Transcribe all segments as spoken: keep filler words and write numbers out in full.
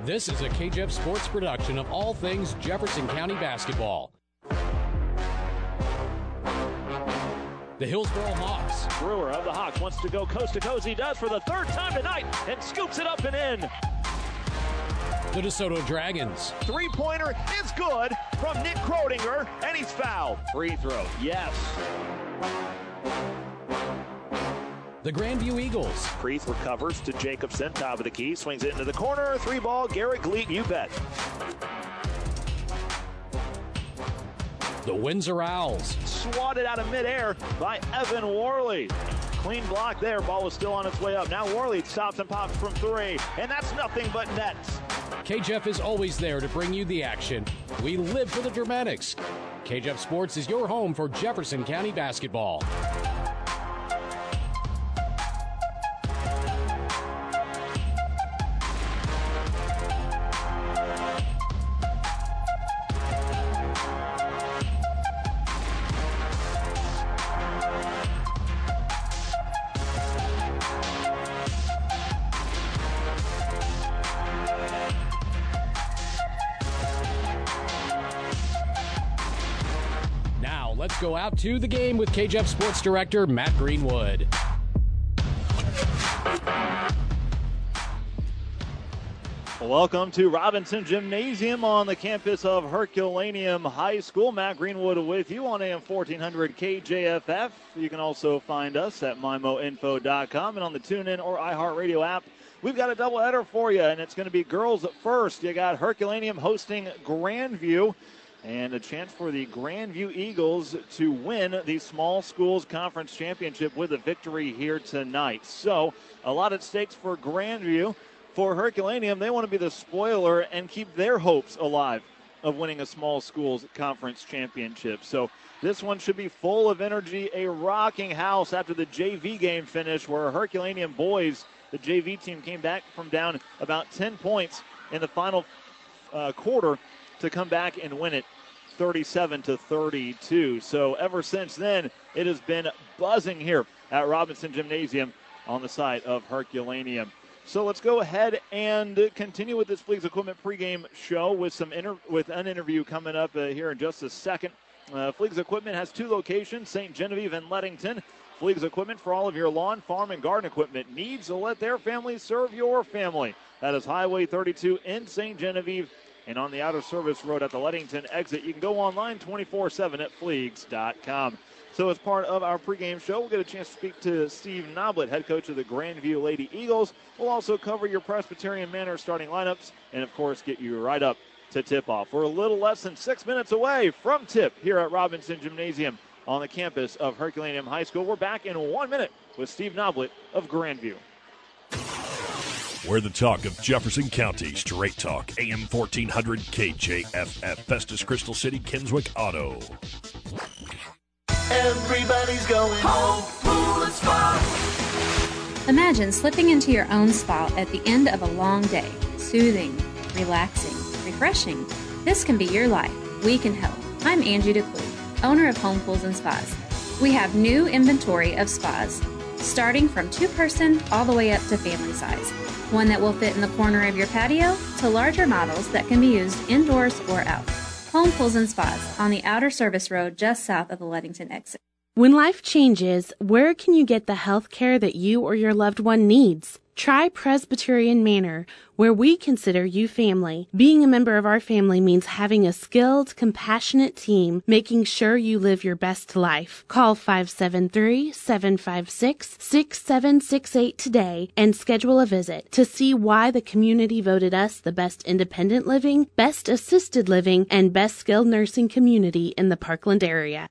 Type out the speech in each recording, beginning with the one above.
This is a K J F Sports production of all things Jefferson County basketball. The Hillsboro Hawks. Brewer of the Hawks wants to go coast to coast. He does for the third time tonight and scoops it up and in. The DeSoto Dragons. Three-pointer is good from Nick Krodinger, and he's fouled. Free throw, yes. The Grandview Eagles. Preeth recovers to Jacobson, top of the key, swings it into the corner. Three ball, Garrett Gleat, you bet. The Windsor Owls. Swatted out of midair by Evan Worley. Clean block there, ball was still on its way up. Now Worley stops and pops from three, and that's nothing but nets. K J F is always there to bring you the action. We live for the dramatics. K J F Sports is your home for Jefferson County basketball. Let's go out to the game with K J F Sports Director Matt Greenwood. Welcome to Robinson Gymnasium on the campus of Herculaneum High School. Matt Greenwood with you on A M fourteen hundred K J F F. You can also find us at my mo info dot com and on the TuneIn or iHeartRadio app. We've got a doubleheader for you, and it's going to be girls first. You got Herculaneum hosting Grandview. And a chance for the Grandview Eagles to win the Small Schools Conference Championship with a victory here tonight. So, a lot at stakes for Grandview. For Herculaneum, they want to be the spoiler and keep their hopes alive of winning a Small Schools Conference Championship. So, this one should be full of energy, a rocking house after the J V game finish where Herculaneum boys, the J V team, came back from down about ten points in the final uh, quarter to come back and win it thirty-seven to thirty-two. So ever since then, it has been buzzing here at Robinson Gymnasium on the side of Herculaneum. So let's go ahead and continue with this Fleegs Equipment pregame show with some inter- with an interview coming up uh, here in just a second. Uh, Fleegs Equipment has two locations, Saint Genevieve and Leadington. Fleegs Equipment for all of your lawn, farm, and garden equipment needs, so let their family serve your family. That is Highway thirty-two in Saint Genevieve. And on the outer service road at the Leadington exit, you can go online twenty-four seven at fleegs dot com. So as part of our pregame show, we'll get a chance to speak to Steve Noblett, head coach of the Grandview Lady Eagles. We'll also cover your Presbyterian Manor starting lineups and, of course, get you right up to tip-off. We're a little less than six minutes away from tip here at Robinson Gymnasium on the campus of Herculaneum High School. We're back in one minute with Steve Noblett of Grandview. We're the talk of Jefferson County. Straight talk. A M fourteen hundred K J F F. Festus Crystal City, Kinswick Auto. Everybody's going home, pool and spa. Imagine slipping into your own spa at the end of a long day. Soothing, relaxing, refreshing. This can be your life. We can help. I'm Angie DeClue, owner of Home Pools and Spas. We have new inventory of spas, starting from two-person all the way up to family size. One that will fit in the corner of your patio to larger models that can be used indoors or out. Home Pools and Spas on the outer service road just south of the Leadington exit. When life changes, where can you get the health care that you or your loved one needs? Try Presbyterian Manor, where we consider you family. Being a member of our family means having a skilled, compassionate team, making sure you live your best life. Call five seven three, seven five six, six seven six eight today and schedule a visit to see why the community voted us the best independent living, best assisted living, and best skilled nursing community in the Parkland area.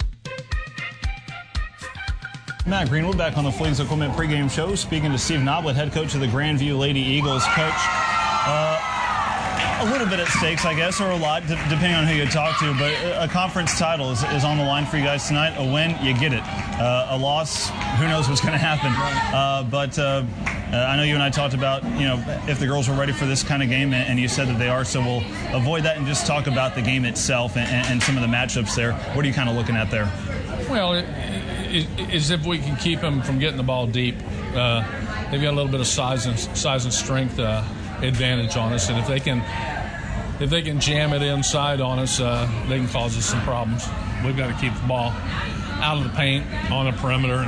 Matt Greenwood back on the Fleegs Equipment pregame show, speaking to Steve Noblett, head coach of the Grandview Lady Eagles. Coach, uh, a little bit at stakes, I guess, or a lot, d- depending on who you talk to, but a conference title is, is on the line for you guys tonight. A win, you get it. Uh, a loss, who knows what's going to happen. Uh, but uh, uh, I know you and I talked about, you know, if the girls were ready for this kind of game, and you said that they are, so we'll avoid that and just talk about the game itself and, and some of the matchups there. What are you kind of looking at there? Well, it, is if we can keep them from getting the ball deep. Uh, they've got a little bit of size and size and strength uh, advantage on us, and if they can if they can jam it inside on us, uh, they can cause us some problems. We've got to keep the ball out of the paint, on the perimeter,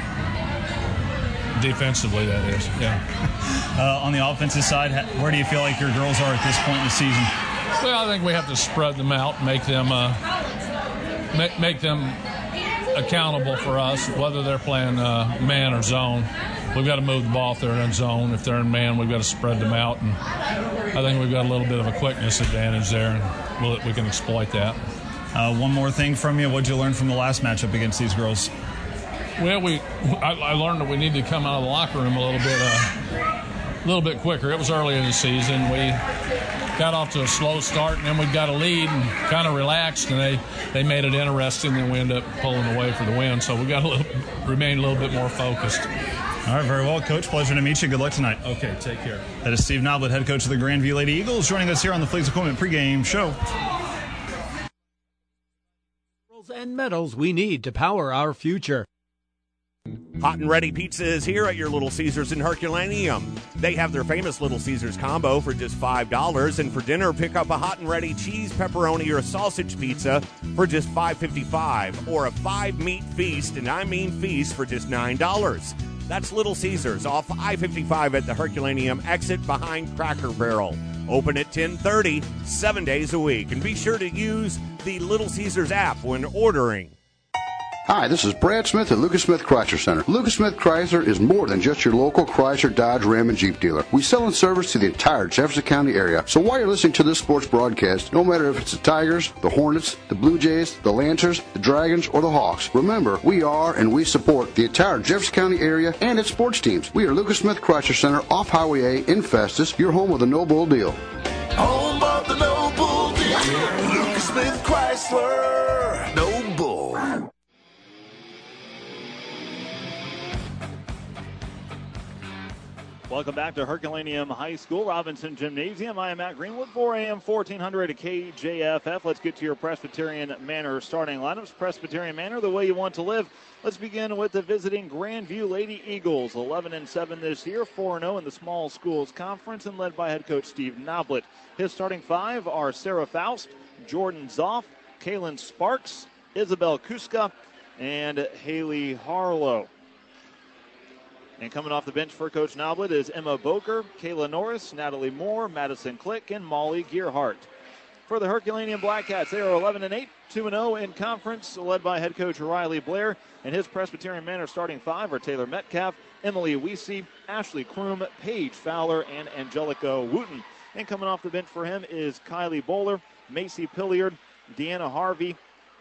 and defensively, that is. Yeah. Uh, on the offensive side, where do you feel like your girls are at this point in the season? Well, I think we have to spread them out, make them uh, make, make them accountable for us, whether they're playing uh, man or zone. We've got to move the ball if they're in zone. If they're in man, we've got to spread them out. And I think we've got a little bit of a quickness advantage there, and we'll, we can exploit that. Uh, one more thing from you. What did you learn from the last matchup against these girls? Well, we I, I learned that we need to come out of the locker room a little bit uh, a little bit quicker. It was early in the season. We got off to a slow start, and then we got a lead and kind of relaxed, and they, they made it interesting, and we ended up pulling away for the win. So we got to remain a little bit more focused. All right, very well, Coach. Pleasure to meet you. Good luck tonight. Okay, take care. That is Steve Noblett, head coach of the Grandview Lady Eagles, joining us here on the Fleets Equipment pregame show. And metals we need to power our future. Hot and Ready Pizza is here at your Little Caesars in Herculaneum. They have their famous Little Caesars combo for just five dollars, and for dinner, pick up a Hot and Ready cheese, pepperoni, or sausage pizza for just five fifty-five, or a five-meat feast, and I mean feast, for just nine dollars. That's Little Caesars off I fifty-five at the Herculaneum exit behind Cracker Barrel. Open at ten thirty, seven days a week. And be sure to use the Little Caesars app when ordering. Hi, this is Brad Smith at Lucas Smith Chrysler Center. Lucas Smith Chrysler is more than just your local Chrysler, Dodge, Ram, and Jeep dealer. We sell and service to the entire Jefferson County area. So while you're listening to this sports broadcast, no matter if it's the Tigers, the Hornets, the Blue Jays, the Lancers, the Dragons, or the Hawks, remember, we are and we support the entire Jefferson County area and its sports teams. We are Lucas Smith Chrysler Center off Highway A in Festus, your home of the No Bull deal. Home of the No Bull deal. Lucas Smith Chrysler. No Bull. Welcome back to Herculaneum High School, Robinson Gymnasium. I am Matt Greenwood, four A M fourteen hundred K J F F. Let's get to your Presbyterian Manor starting lineups. Presbyterian Manor, the way you want to live. Let's begin with the visiting Grandview Lady Eagles, eleven and seven this year, four and oh in the Small Schools Conference, and led by head coach Steve Noblett. His starting five are Sarah Faust, Jordan Zoff, Kaylin Sparks, Isabel Kuska, and Haley Harlow. And coming off the bench for Coach Noblett is Emma Boker, Kayla Norris, Natalie Moore, Madison Click, and Molly Gearhart. For the Herculaneum Blackcats, they are eleven and eight, two and oh in conference, led by head coach Riley Blair. And his Presbyterian Manor starting five are Taylor Metcalf, Emily Weesey, Ashley Kroom, Paige Fowler, and Angelica Wooten. And coming off the bench for him is Kylie Bowler, Macy Pilliard, Deanna Harvey,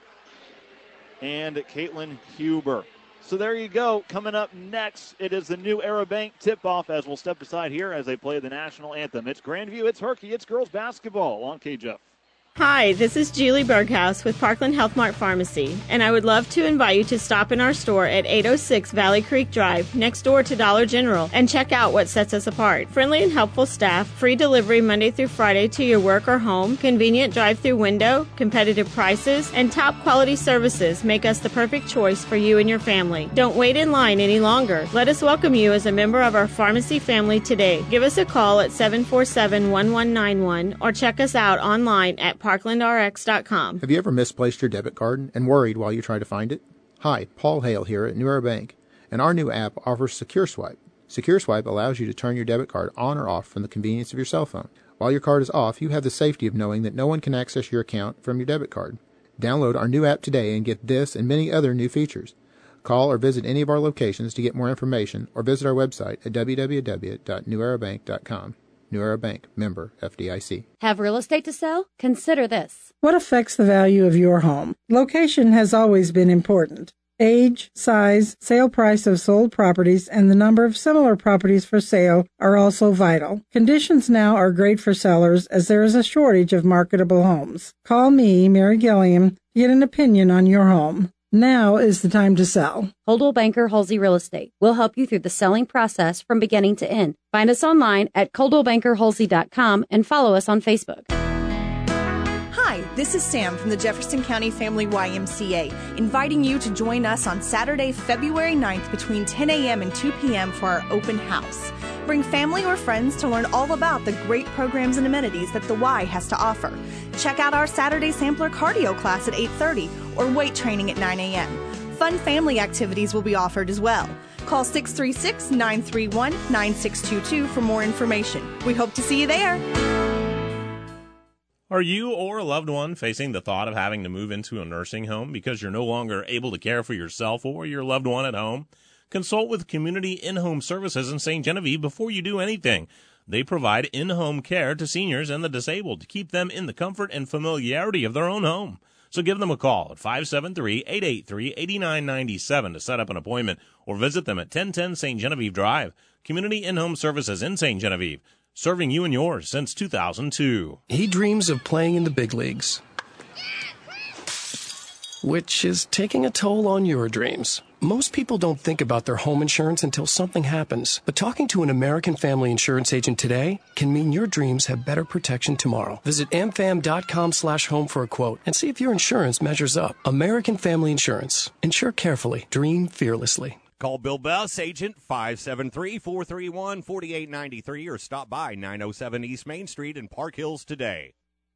and Caitlin Huber. So there you go. Coming up next, it is the New Era Bank tip-off as we'll step aside here as they play the national anthem. It's Grandview, it's Herky, it's girls basketball on K J F. Hi, this is Julie Berghaus with Parkland Health Mart Pharmacy, and I would love to invite you to stop in our store at eight oh six Valley Creek Drive, next door to Dollar General, and check out what sets us apart. Friendly and helpful staff, free delivery Monday through Friday to your work or home, convenient drive-through window, competitive prices, and top quality services make us the perfect choice for you and your family. Don't wait in line any longer. Let us welcome you as a member of our pharmacy family today. Give us a call at seven four seven, one one nine one or check us out online at parkland r x dot com. Have you ever misplaced your debit card and worried while you try to find it? Hi, Paul Hale here at New Era Bank, and our new app offers Secure Swipe. Secure Swipe allows you to turn your debit card on or off from the convenience of your cell phone. While your card is off, you have the safety of knowing that no one can access your account from your debit card. Download our new app today and get this and many other new features. Call or visit any of our locations to get more information, or visit our website at w w w dot new era bank dot com. New Era Bank, member F D I C. Have real estate to sell? Consider this. What affects the value of your home? Location has always been important. Age, size, sale price of sold properties, and the number of similar properties for sale are also vital. Conditions now are great for sellers as there is a shortage of marketable homes. Call me, Mary Gilliam, to get an opinion on your home. Now is the time to sell. Coldwell Banker Halsey Real Estate. We'll help you through the selling process from beginning to end. Find us online at coldwell banker halsey dot com and follow us on Facebook. Hi, this is Sam from the Jefferson County Family Y M C A, inviting you to join us on Saturday, February ninth between ten a.m. and two p.m. for our open house. Bring family or friends to learn all about the great programs and amenities that the Y has to offer. Check out our Saturday sampler cardio class at eight thirty or weight training at nine a.m. Fun family activities will be offered as well. Call six three six, nine three one, nine six two two for more information. We hope to see you there. Are you or a loved one facing the thought of having to move into a nursing home because you're no longer able to care for yourself or your loved one at home? Consult with Community In-Home Services in Saint Genevieve before you do anything. They provide in-home care to seniors and the disabled to keep them in the comfort and familiarity of their own home. So give them a call at five seven three, eight eight three, eight nine nine seven to set up an appointment or visit them at ten ten Saint Genevieve Drive. Community In-Home Services in Saint Genevieve, serving you and yours since two thousand two. He dreams of playing in the big leagues, which is taking a toll on your dreams. Most people don't think about their home insurance until something happens. But talking to an American Family Insurance agent today can mean your dreams have better protection tomorrow. Visit amfam.com slash home for a quote and see if your insurance measures up. American Family Insurance. Insure carefully. Dream fearlessly. Call Bill Bess, agent five seven three, four three one, four eight nine three, or stop by nine oh seven East Main Street in Park Hills today.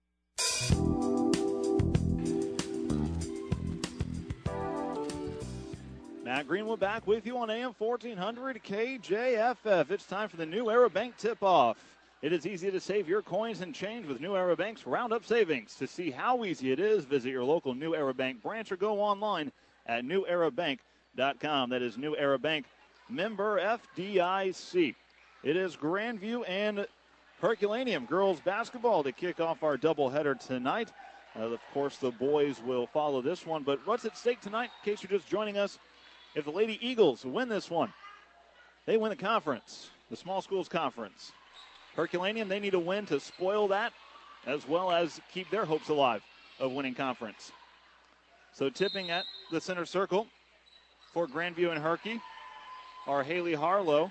Matt Greenwood back with you on A M fourteen hundred K J F F. It's time for the New Era Bank tip-off. It is easy to save your coins and change with New Era Bank's Roundup Savings. To see how easy it is, visit your local New Era Bank branch or go online at new era bank dot com. That is New Era Bank, member F D I C. It is Grandview and Herculaneum girls basketball to kick off our doubleheader tonight. Uh, of course, the boys will follow this one, but what's at stake tonight, in case you're just joining us? If the Lady Eagles win this one, they win the conference, the small schools conference. Herculaneum, they need to win to spoil that, as well as keep their hopes alive of winning conference. So tipping at the center circle for Grandview and Herky are Haley Harlow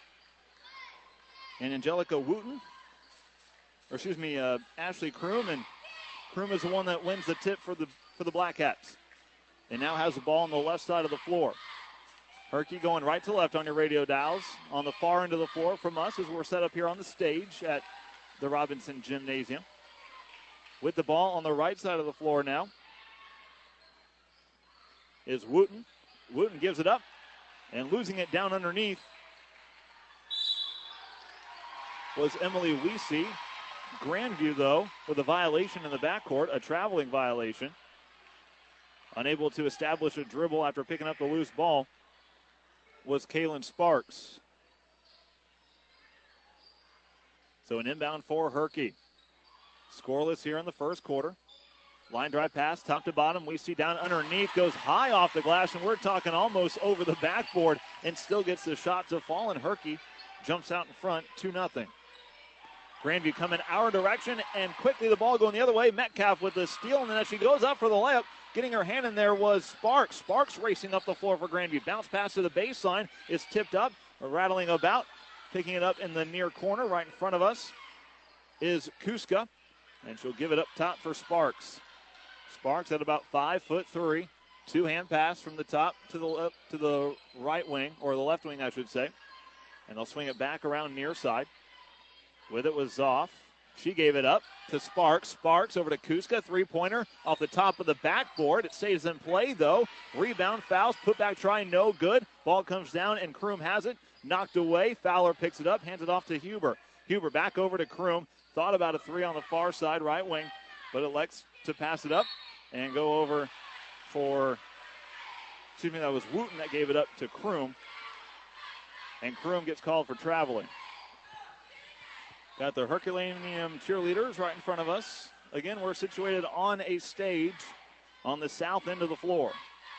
and Angelica Wooten, or excuse me, uh, Ashley Kroom, and Kroom is the one that wins the tip for the for the Black Hats. And now has the ball on the left side of the floor. Herky going right to left on your radio dials. On the far end of the floor from us as we're set up here on the stage at the Robinson Gymnasium. With the ball on the right side of the floor now is Wooten. Wooten gives it up and losing it down underneath was Emily Weesey. Grandview, though, with a violation in the backcourt, a traveling violation. Unable to establish a dribble after picking up the loose ball was Kaylin Sparks. So an inbound for Herky. Scoreless here in the first quarter. Line drive pass, top to bottom. We see down underneath, goes high off the glass, and we're talking almost over the backboard, and still gets the shot to fall, and Herky jumps out in front, two nothing. Grandview coming our direction, and quickly the ball going the other way. Metcalf with the steal, and then as she goes up for the layup, getting her hand in there was Sparks. Sparks racing up the floor for Grandview. Bounce pass to the baseline. It's tipped up, rattling about. Picking it up in the near corner right in front of us is Kuska, and she'll give it up top for Sparks. Sparks at about five foot three. Two-hand pass from the top to the left, to the right wing, or the left wing, I should say. And they'll swing it back around near side. With it was Zoff. She gave it up to Sparks. Sparks over to Kuska. Three-pointer off the top of the backboard. It stays in play, though. Rebound, fouls, put back try, no good. Ball comes down, and Kroom has it. Knocked away. Fowler picks it up, hands it off to Huber. Huber back over to Kroom. Thought about a three on the far side, right wing, but elects to pass it up and go over for, excuse me, that was Wooten that gave it up to Kroom. And Kroom gets called for traveling. Got the Herculaneum cheerleaders right in front of us. Again, we're situated on a stage on the south end of the floor.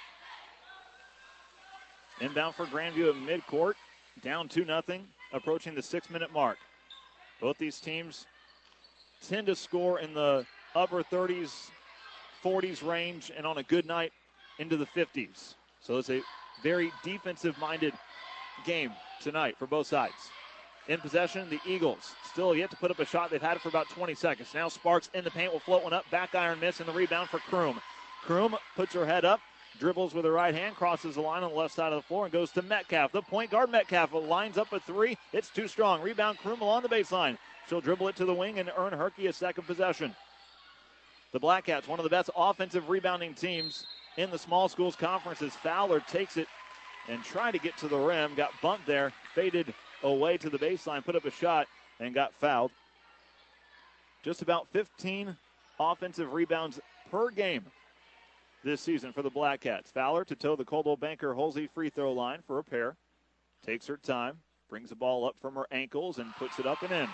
Inbound for Grandview at midcourt. Down two nothing, approaching the six-minute mark. Both these teams tend to score in the upper thirties, forties range, and on a good night into the fifties. So it's a very defensive-minded game tonight for both sides. In possession, the Eagles still yet to put up a shot. They've had it for about twenty seconds. Now Sparks in the paint will float one up. Back iron miss, and the rebound for Kroom. Kroom puts her head up, dribbles with her right hand, crosses the line on the left side of the floor, and goes to Metcalf. The point guard, Metcalf, lines up a three. It's too strong. Rebound, Kroom along the baseline. She'll dribble it to the wing and earn Herky a second possession. The Black Cats, one of the best offensive rebounding teams in the small schools conference, as Fowler takes it and tried to get to the rim. Got bumped there, faded away to the baseline, put up a shot, and got fouled. Just about fifteen offensive rebounds per game this season for the Black Cats. Fowler to toe the Coldwell Banker Holsey free throw line for a pair. Takes her time, brings the ball up from her ankles, and puts it up and in.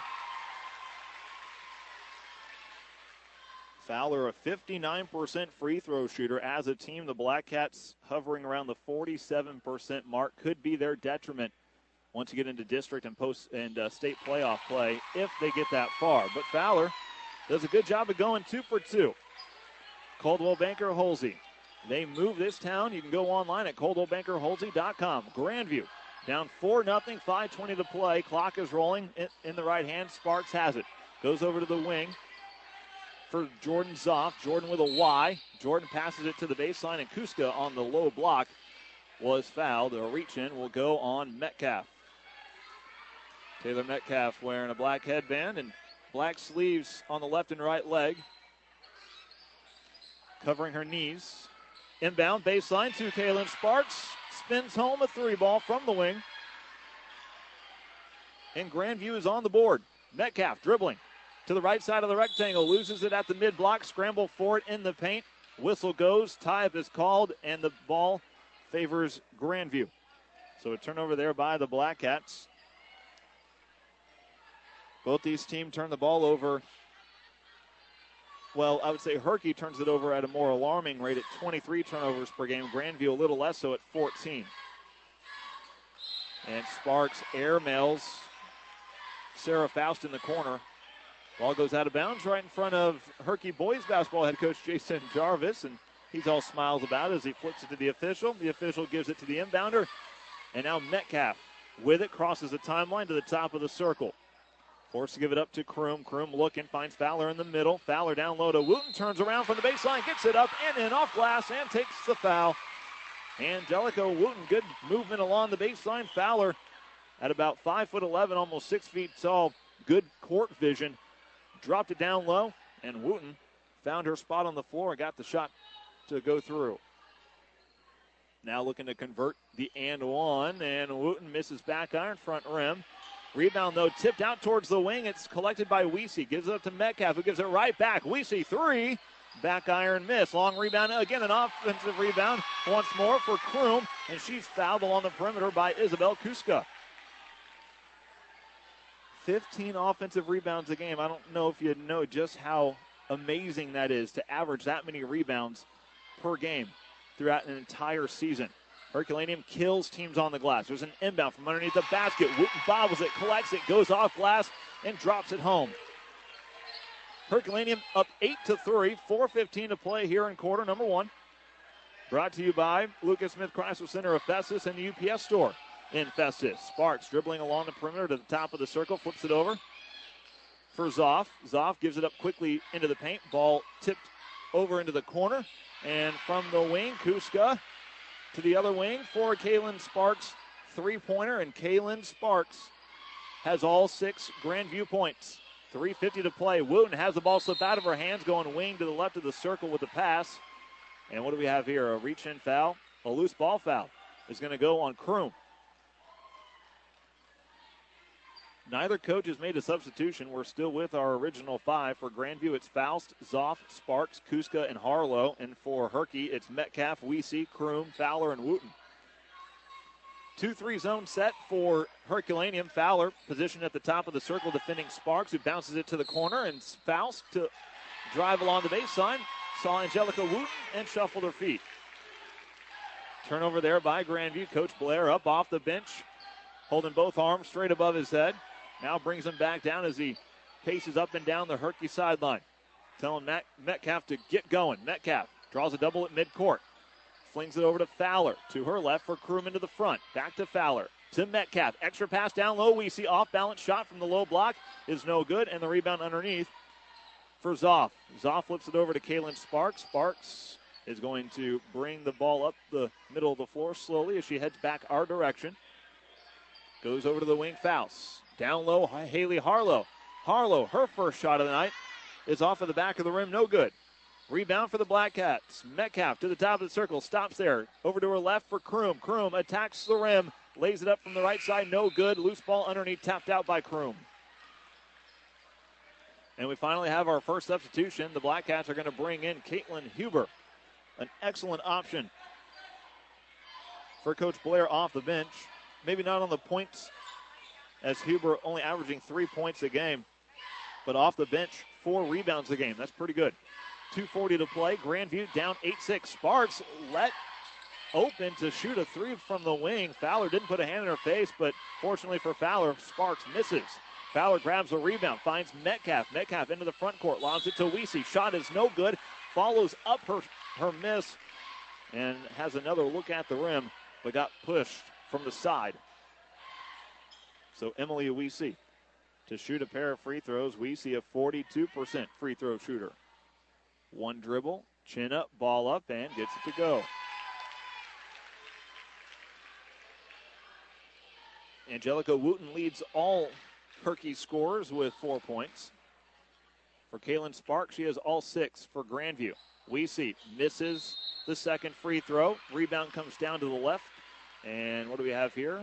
Fowler, a fifty-nine percent free throw shooter. As a team, the Black Cats hovering around the forty-seven percent mark. Could be their detriment once you get into district and post and uh, state playoff play if they get that far. But Fowler does a good job of going two for two. Coldwell Banker Holsey. They move this town. You can go online at coldwell banker holsey dot com. Grandview down four nothing, five twenty to play. Clock is rolling in, in the right hand. Sparks has it. Goes over to the wing for Jordan Zoff. Jordan with a Y. Jordan passes it to the baseline, and Kuska on the low block was fouled. A reach in will go on Metcalf. Taylor Metcalf wearing a black headband and black sleeves on the left and right leg, covering her knees. Inbound baseline to Kaylin Sparks. Spins home a three ball from the wing. And Grandview is on the board. Metcalf dribbling to the right side of the rectangle. Loses it at the mid block. Scramble for it in the paint. Whistle goes. Tie-up is called, and the ball favors Grandview. So a turnover there by the Black Cats. Both these teams turn the ball over. Well, I would say Herky turns it over at a more alarming rate at twenty-three turnovers per game. Grandview a little less so at fourteen. And Sparks airmails Sarah Faust in the corner. Ball goes out of bounds right in front of Herky boys basketball head coach Jason Jarvis, and he's all smiles about it as he flips it to the official. The official gives it to the inbounder, and now Metcalf with it crosses the timeline to the top of the circle. Forced to give it up to Kroom. Kroom looking, finds Fowler in the middle. Fowler down low to Wooten, turns around from the baseline, gets it up and in off glass and takes the foul. Angelica Wooten, good movement along the baseline. Fowler at about five foot eleven, almost six feet tall, good court vision. Dropped it down low, and Wooten found her spot on the floor and got the shot to go through. Now looking to convert the and one, and Wooten misses back iron front rim. Rebound, though, tipped out towards the wing. It's collected by Weesey. Gives it up to Metcalf, who gives it right back. Weesey, three. Back iron miss. Long rebound. Again, an offensive rebound once more for Kroom, and she's fouled along the perimeter by Isabel Kuska. fifteen offensive rebounds a game. I don't know if you know just how amazing that is to average that many rebounds per game throughout an entire season. Herculaneum kills teams on the glass. There's an inbound from underneath the basket. Wooten bobbles it, collects it, goes off glass, and drops it home. Herculaneum up eight to three, four fifteen to play here in quarter number one. Brought to you by Lucas Smith Chrysler Center of Festus and the U P S store in Festus. Sparks dribbling along the perimeter to the top of the circle, flips it over for Zoff. Zoff gives it up quickly into the paint. Ball tipped over into the corner, and from the wing, Kuska to the other wing for Kaylin Sparks, three-pointer, and Kaylin Sparks has all six Grandview points. three fifty to play. Wooten has the ball slip out of her hands, going wing to the left of the circle with the pass. And what do we have here? A reach-in foul, a loose ball foul is going to go on Kroom. Neither coach has made a substitution. We're still with our original five. For Grandview, it's Faust, Zoff, Sparks, Kuska, and Harlow. And for Herky, it's Metcalf, Weesey, Kroom, Fowler, and Wooten. two three zone set for Herculaneum. Fowler positioned at the top of the circle, defending Sparks, who bounces it to the corner. And Faust to drive along the baseline. Saw Angelica Wooten and shuffled her feet. Turnover there by Grandview. Coach Blair up off the bench, holding both arms straight above his head. Now brings him back down as he paces up and down the Herky sideline. Telling Met- Metcalf to get going. Metcalf draws a double at midcourt. Flings it over to Fowler. To her left for Kroom into the front. Back to Fowler. To Metcalf. Extra pass down low. We see off-balance shot from the low block is no good. And the rebound underneath for Zoff. Zoff flips it over to Kaylin Sparks. Sparks is going to bring the ball up the middle of the floor slowly as she heads back our direction. Goes over to the wing, Faust. Down low, Haley Harlow. Harlow, her first shot of the night, is off of the back of the rim, no good. Rebound for the Black Cats. Metcalf to the top of the circle, stops there. Over to her left for Kroom. Kroom attacks the rim, lays it up from the right side, no good. Loose ball underneath, tapped out by Kroom. And we finally have our first substitution. The Black Cats are going to bring in Caitlin Huber, an excellent option for Coach Blair off the bench. Maybe not on the points, as Huber only averaging three points a game, but off the bench, four rebounds a game. That's pretty good. two forty to play. Grandview down eight six. Sparks let open to shoot a three from the wing. Fowler didn't put a hand in her face, but fortunately for Fowler, Sparks misses. Fowler grabs the rebound, finds Metcalf. Metcalf into the front court, lobs it to Weesey. Shot is no good. Follows up her, her miss and has another look at the rim, but got pushed from the side. So Emily Weesey to shoot a pair of free throws. Weesey a forty-two percent free throw shooter. One dribble, chin up, ball up, and gets it to go. Angelica Wooten leads all Herky scorers with four points. For Kaylin Sparks, she has all six for Grandview. Weesey misses the second free throw. Rebound comes down to the left. And what do we have here?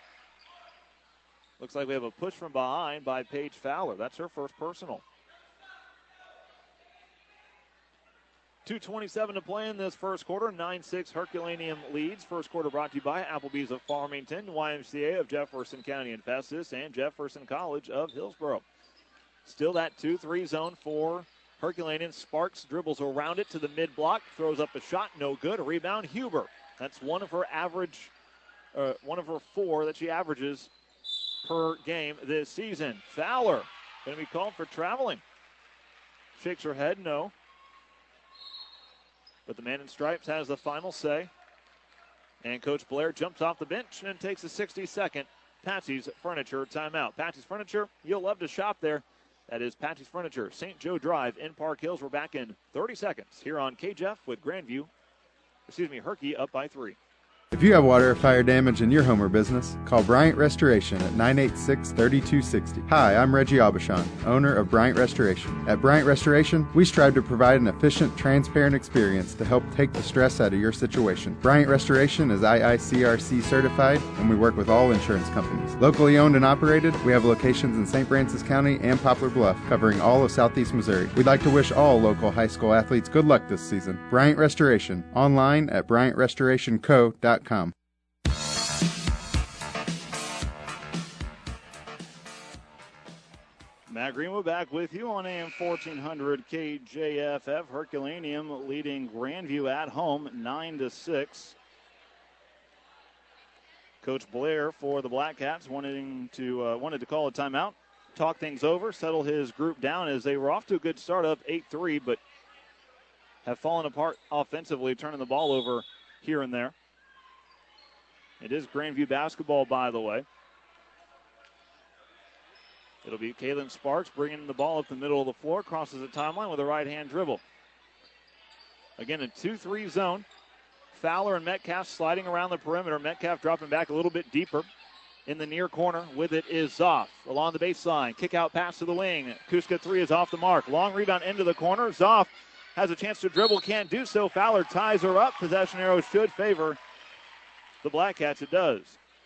Looks like we have a push from behind by Paige Fowler. That's her first personal. two twenty-seven to play in this first quarter. nine six Herculaneum leads. First quarter brought to you by Applebee's of Farmington, Y M C A of Jefferson County and Festus, and Jefferson College of Hillsboro. Still that two three zone for Herculaneum. Sparks dribbles around it to the mid-block, throws up a shot, no good. A rebound, Huber. That's one of her average, uh, one of her four that she averages per game this season. Fowler going to be called for traveling. Shakes her head, no. But the man in stripes has the final say. And Coach Blair jumps off the bench and takes a sixty-second Patsy's Furniture timeout. Patsy's Furniture, you'll love to shop there. That is Patsy's Furniture, Saint Joe Drive in Park Hills. We're back in thirty seconds here on K J F with Grandview. Excuse me, Herky up by three. If you have water or fire damage in your home or business, call Bryant Restoration at nine eight six, three two six zero. Hi, I'm Reggie Aubuchon, owner of Bryant Restoration. At Bryant Restoration, we strive to provide an efficient, transparent experience to help take the stress out of your situation. Bryant Restoration is I I C R C certified, and we work with all insurance companies. Locally owned and operated, we have locations in Saint Francis County and Poplar Bluff, covering all of southeast Missouri. We'd like to wish all local high school athletes good luck this season. Bryant Restoration, online at bryant restoration co dot com. Matt Greenwood back with you on A M fourteen hundred K J F F. Herculaneum leading Grandview at home nine to six. Coach Blair for the Black Cats wanting to uh, wanted to call a timeout, talk things over, settle his group down as they were off to a good start, up eight three, but have fallen apart offensively, turning the ball over here and there. It is Grandview basketball, by the way. It'll be Kaylin Sparks bringing the ball up the middle of the floor, crosses the timeline with a right-hand dribble. Again, a two three zone. Fowler and Metcalf sliding around the perimeter. Metcalf dropping back a little bit deeper in the near corner. With it is Zoff along the baseline. Kick out pass to the wing. Kuska three is off the mark. Long rebound into the corner. Zoff has a chance to dribble, can't do so. Fowler ties her up. Possession arrow should favor the Black Cats. It does.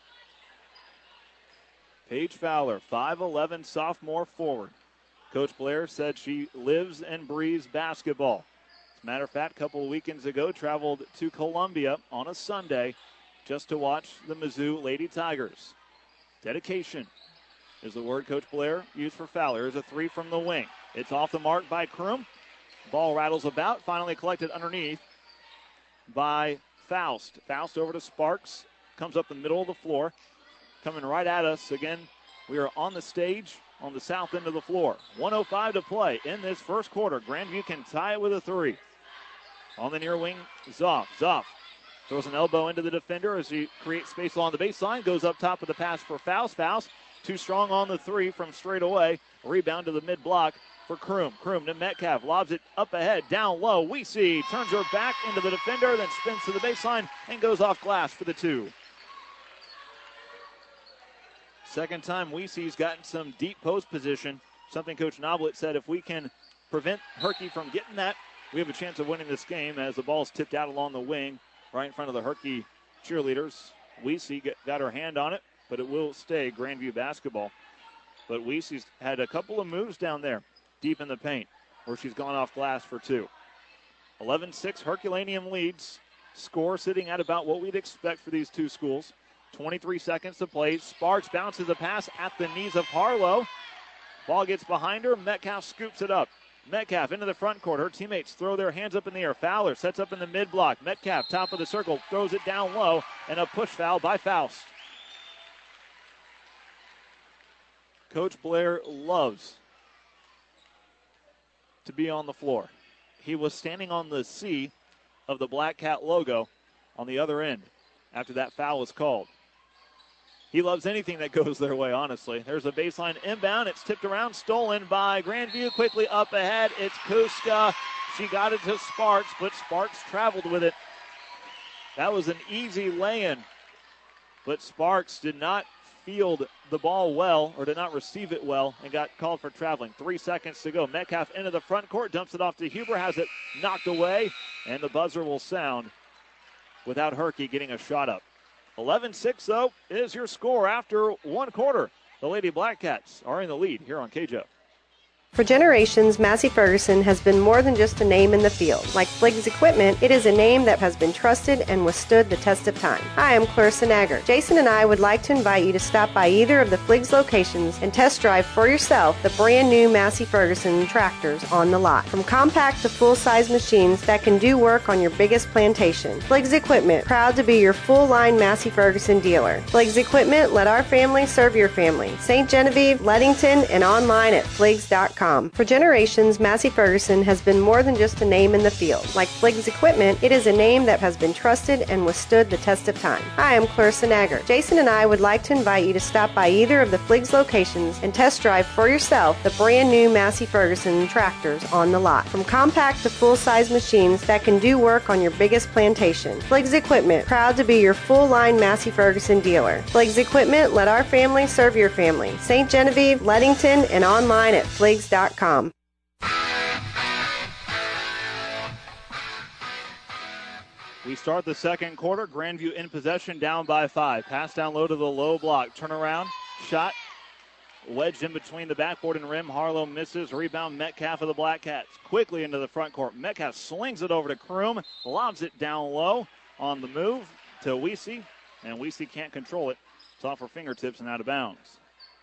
Paige Fowler, five eleven sophomore forward. Coach Blair said she lives and breathes basketball. As a matter of fact, a couple of weekends ago, traveled to Columbia on a Sunday just to watch the Mizzou Lady Tigers. Dedication is the word Coach Blair used for Fowler. Here's a three from the wing. It's off the mark by Kroom. Ball rattles about, finally collected underneath by Faust. Faust over to Sparks, comes up the middle of the floor, coming right at us. Again, we are on the stage on the south end of the floor. one oh five to play in this first quarter. Grandview can tie it with a three. On the near wing, Zoff. Zoff throws an elbow into the defender as he creates space along the baseline, goes up top of the pass for Faust. Faust too strong on the three from straight away. Rebound to the mid block for Kroom. Kroom to Metcalf, lobs it up ahead, down low. Weesey turns her back into the defender, then spins to the baseline and goes off glass for the two. Second time Weesey's gotten some deep post position. Something Coach Noblet said, if we can prevent Herky from getting that, we have a chance of winning this game, as the ball's tipped out along the wing right in front of the Herky cheerleaders. Weesey got her hand on it, but it will stay Grandview basketball. But Weesey's had a couple of moves down there deep in the paint where she's gone off glass for two. eleven six Herculaneum leads. Score sitting at about what we'd expect for these two schools. twenty-three seconds to play. Sparks bounces a pass at the knees of Harlow. Ball gets behind her. Metcalf scoops it up. Metcalf into the front court. Her teammates throw their hands up in the air. Fowler sets up in the mid block. Metcalf, top of the circle, throws it down low, and a push foul by Faust. Coach Blair loves to be on the floor. He was standing on the C of the Black Cat logo on the other end after that foul was called. He loves anything that goes their way, honestly. There's a baseline inbound. It's tipped around, stolen by Grandview. Quickly up ahead, it's Kuska. She got it to Sparks, but Sparks traveled with it. That was an easy lay-in, but Sparks did not field the ball well, or did not receive it well, and got called for traveling. Three seconds to go. Metcalf into the front court, dumps it off to Huber, has it knocked away, and the buzzer will sound without Herky getting a shot up. eleven six, though, is your score after one quarter. The Lady Black Cats are in the lead here on K J F. For generations, Massey Ferguson has been more than just a name in the field. Like Fliggs Equipment, it is a name that has been trusted and withstood the test of time. Hi, I'm Clarissa Nagger. Jason and I would like to invite you to stop by either of the Fliggs locations and test drive for yourself the brand new Massey Ferguson tractors on the lot. From compact to full-size machines that can do work on your biggest plantation. Fliggs Equipment, proud to be your full-line Massey Ferguson dealer. Fliggs Equipment, let our family serve your family. Saint Genevieve, Leadington, and online at fliggs dot com. For generations, Massey Ferguson has been more than just a name in the field. Like Fliggs Equipment, it is a name that has been trusted and withstood the test of time. Hi, I'm Clarissa Nagger. Jason and I would like to invite you to stop by either of the Fliggs locations and test drive for yourself the brand new Massey Ferguson tractors on the lot. From compact to full-size machines that can do work on your biggest plantation. Fliggs Equipment, proud to be your full-line Massey Ferguson dealer. Fliggs Equipment, let our family serve your family. Saint Genevieve, Leadington, and online at fliggs dot com. We start the second quarter. Grandview in possession, down by five. Pass down low to the low block. Turnaround. Shot. Wedged in between the backboard and rim. Harlow misses. Rebound Metcalf of the Black Cats. Quickly into the front court. Metcalf slings it over to Kroom. Lobs it down low on the move to Weesey. And Weesey can't control it. It's off her fingertips and out of bounds.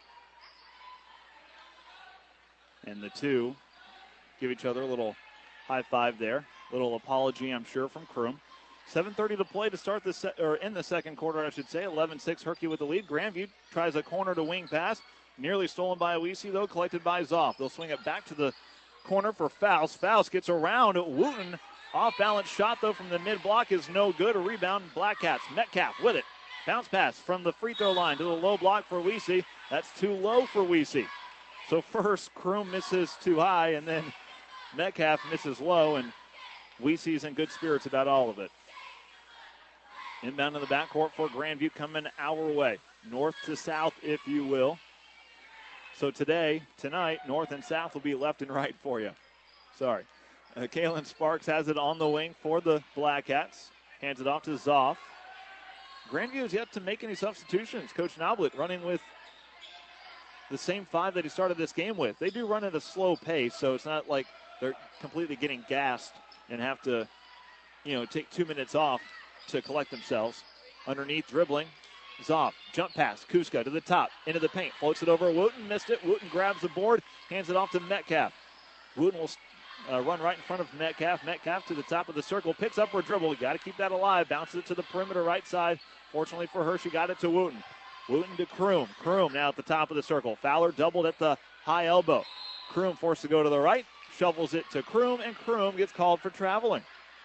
And the two give each other a little high five there. Little apology, I'm sure, from Kroom. seven thirty to play to start the se- or in the second quarter, I should say. eleven six, Herky with the lead. Grandview tries a corner to wing pass. Nearly stolen by Weesey, though, collected by Zoff. They'll swing it back to the corner for Faust. Faust gets around Wooten. Off-balance shot, though, from the mid-block is no good. A rebound, Black Cats. Metcalf with it. Bounce pass from the free throw line to the low block for Weesey. That's too low for Weesey. So first, Kroom misses too high, and then Metcalf misses low, and Weesey's in good spirits about all of it. Inbound to the backcourt for Grandview coming our way. North to south, if you will. So today, tonight, north and south will be left and right for you. Sorry. Uh, Kaylin Sparks has it on the wing for the Black Cats. Hands it off to Zoff. Grandview has yet to make any substitutions. Coach Noblet running with the same five that he started this game with. They do run at a slow pace, so it's not like they're completely getting gassed and have to, you know, take two minutes off to collect themselves. Underneath, dribbling. Zoff, jump pass. Kuska to the top, into the paint. Floats it over Wooten, missed it. Wooten grabs the board, hands it off to Metcalf. Wooten will uh, run right in front of Metcalf. Metcalf to the top of the circle, picks up her dribble. Got to keep that alive. Bounces it to the perimeter right side. Fortunately for her, she got it to Wooten. Wooten to Kroom. Kroom now at the top of the circle. Fowler doubled at the high elbow. Kroom forced to go to the right. Shovels it to Kroom, and Kroom gets called for traveling.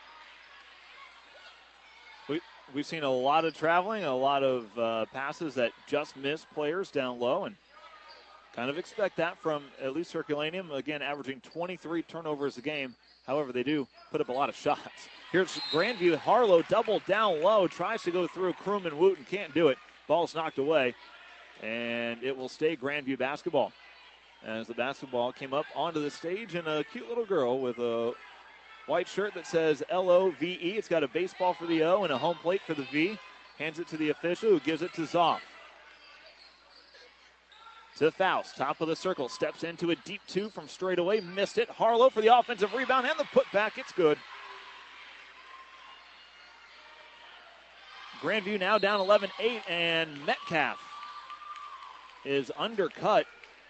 We, we've seen a lot of traveling, a lot of uh, passes that just miss players down low, and Kind of expect that from at least Herculaneum. Again, averaging twenty-three turnovers a game. However, they do put up a lot of shots. Here's Grandview. Harlow double down low. Tries to go through Kroom and Wooten. Can't do it. Ball's knocked away. And it will stay Grandview basketball. As the basketball came up onto the stage, and a cute little girl with a white shirt that says L O V E. It's got a baseball for the O and a home plate for the V. Hands it to the official, who gives it to Zoff. To Faust, top of the circle, steps into a deep two from straight away, missed it. Harlow for the offensive rebound and the putback. It's good. Grandview now down eleven eight, and Metcalf is undercut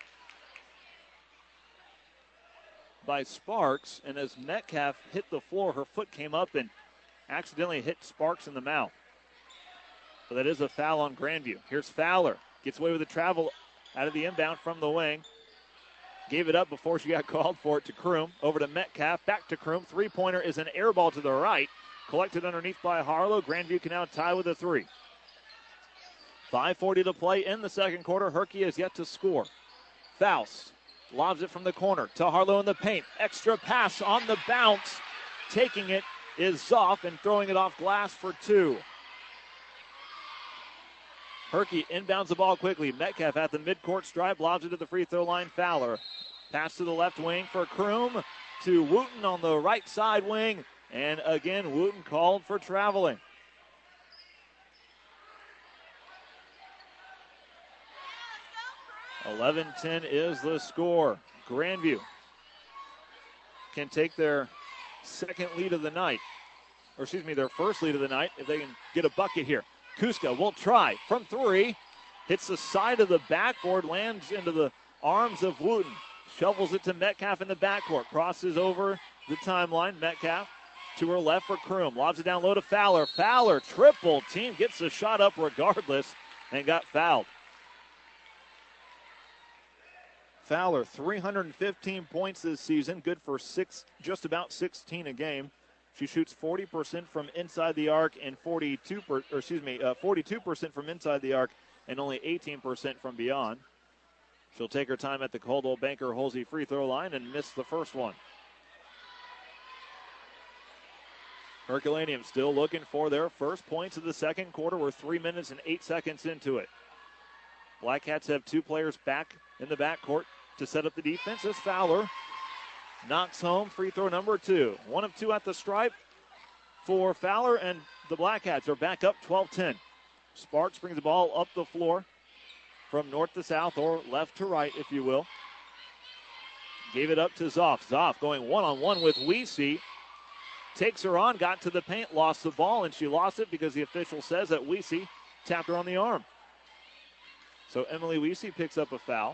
by Sparks, and as Metcalf hit the floor, her foot came up and accidentally hit Sparks in the mouth. So that is a foul on Grandview. Here's Fowler, gets away with the travel out of the inbound from the wing. Gave it up before she got called for it to Kroom. Over to Metcalf, back to Kroom. Three-pointer is an air ball to the right. Collected underneath by Harlow. Grandview can now tie with a three. five forty to play in the second quarter. Herky has yet to score. Faust lobs it from the corner to Harlow in the paint. Extra pass on the bounce. Taking it is Zoff and throwing it off glass for two. Herky inbounds the ball quickly. Metcalf at the midcourt stripe, lobs it to the free throw line. Fowler. Pass to the left wing for Kroom to Wooten on the right side wing. And again, Wooten called for traveling. eleven ten is the score. Grandview can take their second lead of the night. Or excuse me, their first lead of the night if they can get a bucket here. Kuska will try from three. Hits the side of the backboard, lands into the arms of Wooten. Shovels it to Metcalf in the backcourt. Crosses over the timeline. Metcalf to her left for Kroom. Lobs it down low to Fowler. Fowler, triple team, gets the shot up regardless and got fouled. Fowler, three hundred fifteen points this season. Good for six, just about sixteen a game. She shoots forty percent from inside the arc and forty-two, per, or excuse me, uh, forty-two percent from inside the arc and only eighteen percent from beyond. She'll take her time at the Coldwell Banker Holsey free throw line and miss the first one. Herculaneum still looking for their first points of the second quarter. We're three minutes and eight seconds into it. Black Cats have two players back in the backcourt to set up the defense as Fowler knocks home free throw number two. One of two at the stripe for Fowler, and the Black Cats are back up twelve ten. Sparks brings the ball up the floor from north to south, or left to right, if you will. Gave it up to Zoff. Zoff going one-on-one with Weesey. Takes her on, got to the paint, lost the ball, and she lost it because the official says that Weesey tapped her on the arm. So Emily Weesey picks up a foul.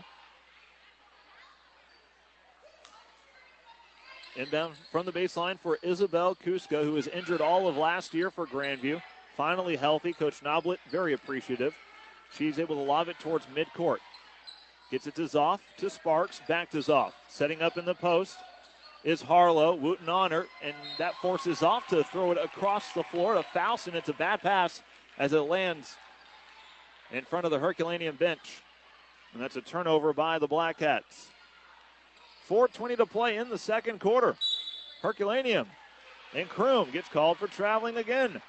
Inbound from the baseline for Isabel Kuska, who was injured all of last year for Grandview. Finally healthy. Coach Noblet, very appreciative. She's able to lob it towards midcourt. Gets it to Zoff, to Sparks, back to Zoff. Setting up in the post is Harlow. Wooten on her, and that forces Zoff to throw it across the floor to Faust, and it's a bad pass as it lands in front of the Herculaneum bench. And that's a turnover by the Black Cats. four twenty to play in the second quarter. Herculaneum and Kroom gets called for traveling again.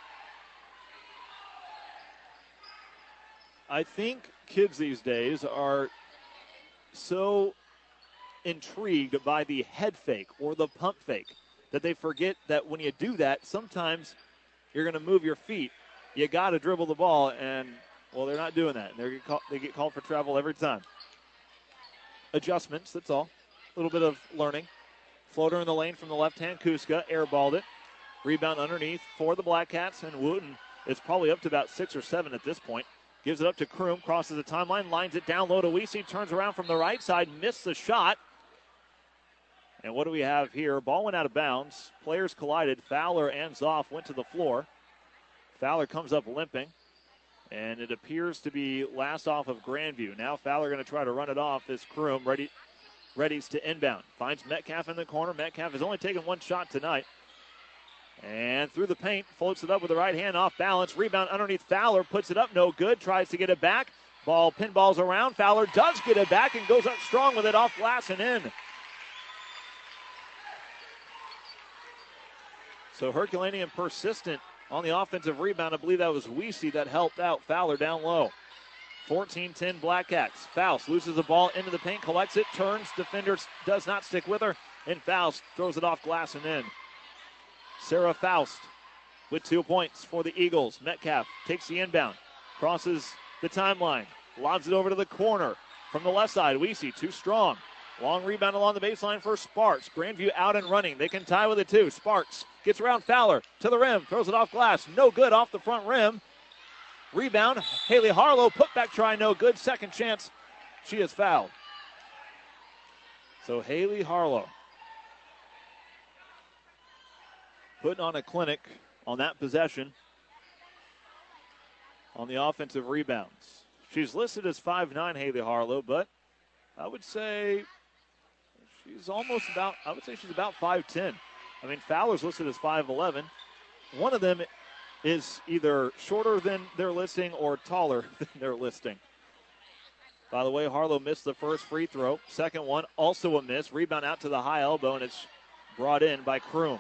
I think kids these days are so intrigued by the head fake or the pump fake that they forget that when you do that, sometimes you're going to move your feet. You got to dribble the ball, and, well, they're not doing that. They get, call, they get called for travel every time. Adjustments, that's all. A little bit of learning. Floater in the lane from the left hand. Kuska airballed it. Rebound underneath for the Black Cats, and Wooten is probably up to about six or seven at this point. Gives it up to Kroom, crosses the timeline, lines it down low to Weesey, turns around from the right side, missed the shot. And what do we have here? Ball went out of bounds. Players collided. Fowler and Zoff went to the floor. Fowler comes up limping, and it appears to be last off of Grandview. Now Fowler going to try to run it off as Kroom ready, readies to inbound. Finds Metcalf in the corner. Metcalf has only taken one shot tonight. And through the paint, floats it up with the right hand off balance. Rebound underneath Fowler, puts it up, no good. Tries to get it back. Ball pinballs around. Fowler does get it back and goes up strong with it off glass and in. So Herculaneum persistent on the offensive rebound. I believe that was Weesey that helped out Fowler down low. fourteen ten Black Cats. Faust loses the ball into the paint, collects it, turns. Defender does not stick with her, and Faust throws it off glass and in. Sarah Faust with two points for the Eagles. Metcalf takes the inbound, crosses the timeline, lobs it over to the corner from the left side. Weesey too strong. Long rebound along the baseline for Sparks. Grandview out and running. They can tie with it too. Sparks gets around Fowler to the rim, throws it off glass. No good off the front rim. Rebound, Haley Harlow, put back try, no good. Second chance, she is fouled. So Haley Harlow putting on a clinic on that possession on the offensive rebounds. She's listed as five nine, Haley Harlow, but I would say she's almost about, I would say she's about five ten. I mean, Fowler's listed as five eleven. One of them is either shorter than their listing or taller than their listing. By the way, Harlow missed the first free throw. Second one, also a miss. Rebound out to the high elbow, and it's brought in by Kroom.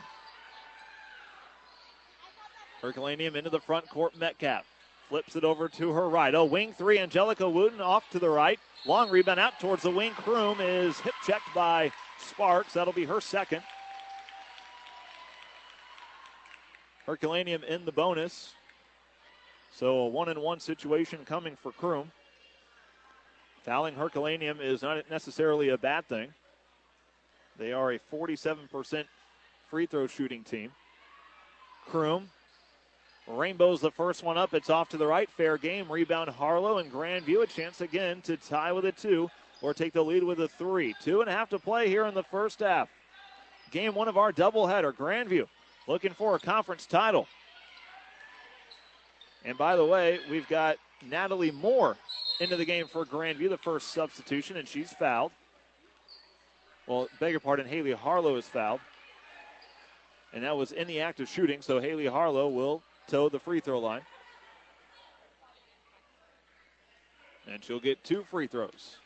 Herculaneum into the front court. Metcalf flips it over to her right. Oh, wing three, Angelica Wooten off to the right. Long rebound out towards the wing. Kroom is hip checked by Sparks. That'll be her second. Herculaneum in the bonus. So a one and one situation coming for Kroom. Fouling Herculaneum is not necessarily a bad thing. They are a forty-seven percent free throw shooting team. Kroom rainbows the first one up. It's off to the right. Fair game. Rebound Harlow and Grandview. A chance again to tie with a two or take the lead with a three. Two and a half to play here in the first half. Game one of our doubleheader. Grandview looking for a conference title. And by the way, we've got Natalie Moore into the game for Grandview, the first substitution, and she's fouled. Well, beg your pardon, Haley Harlow is fouled. And that was in the act of shooting, so Haley Harlow will toe the free throw line. And she'll get two free throws.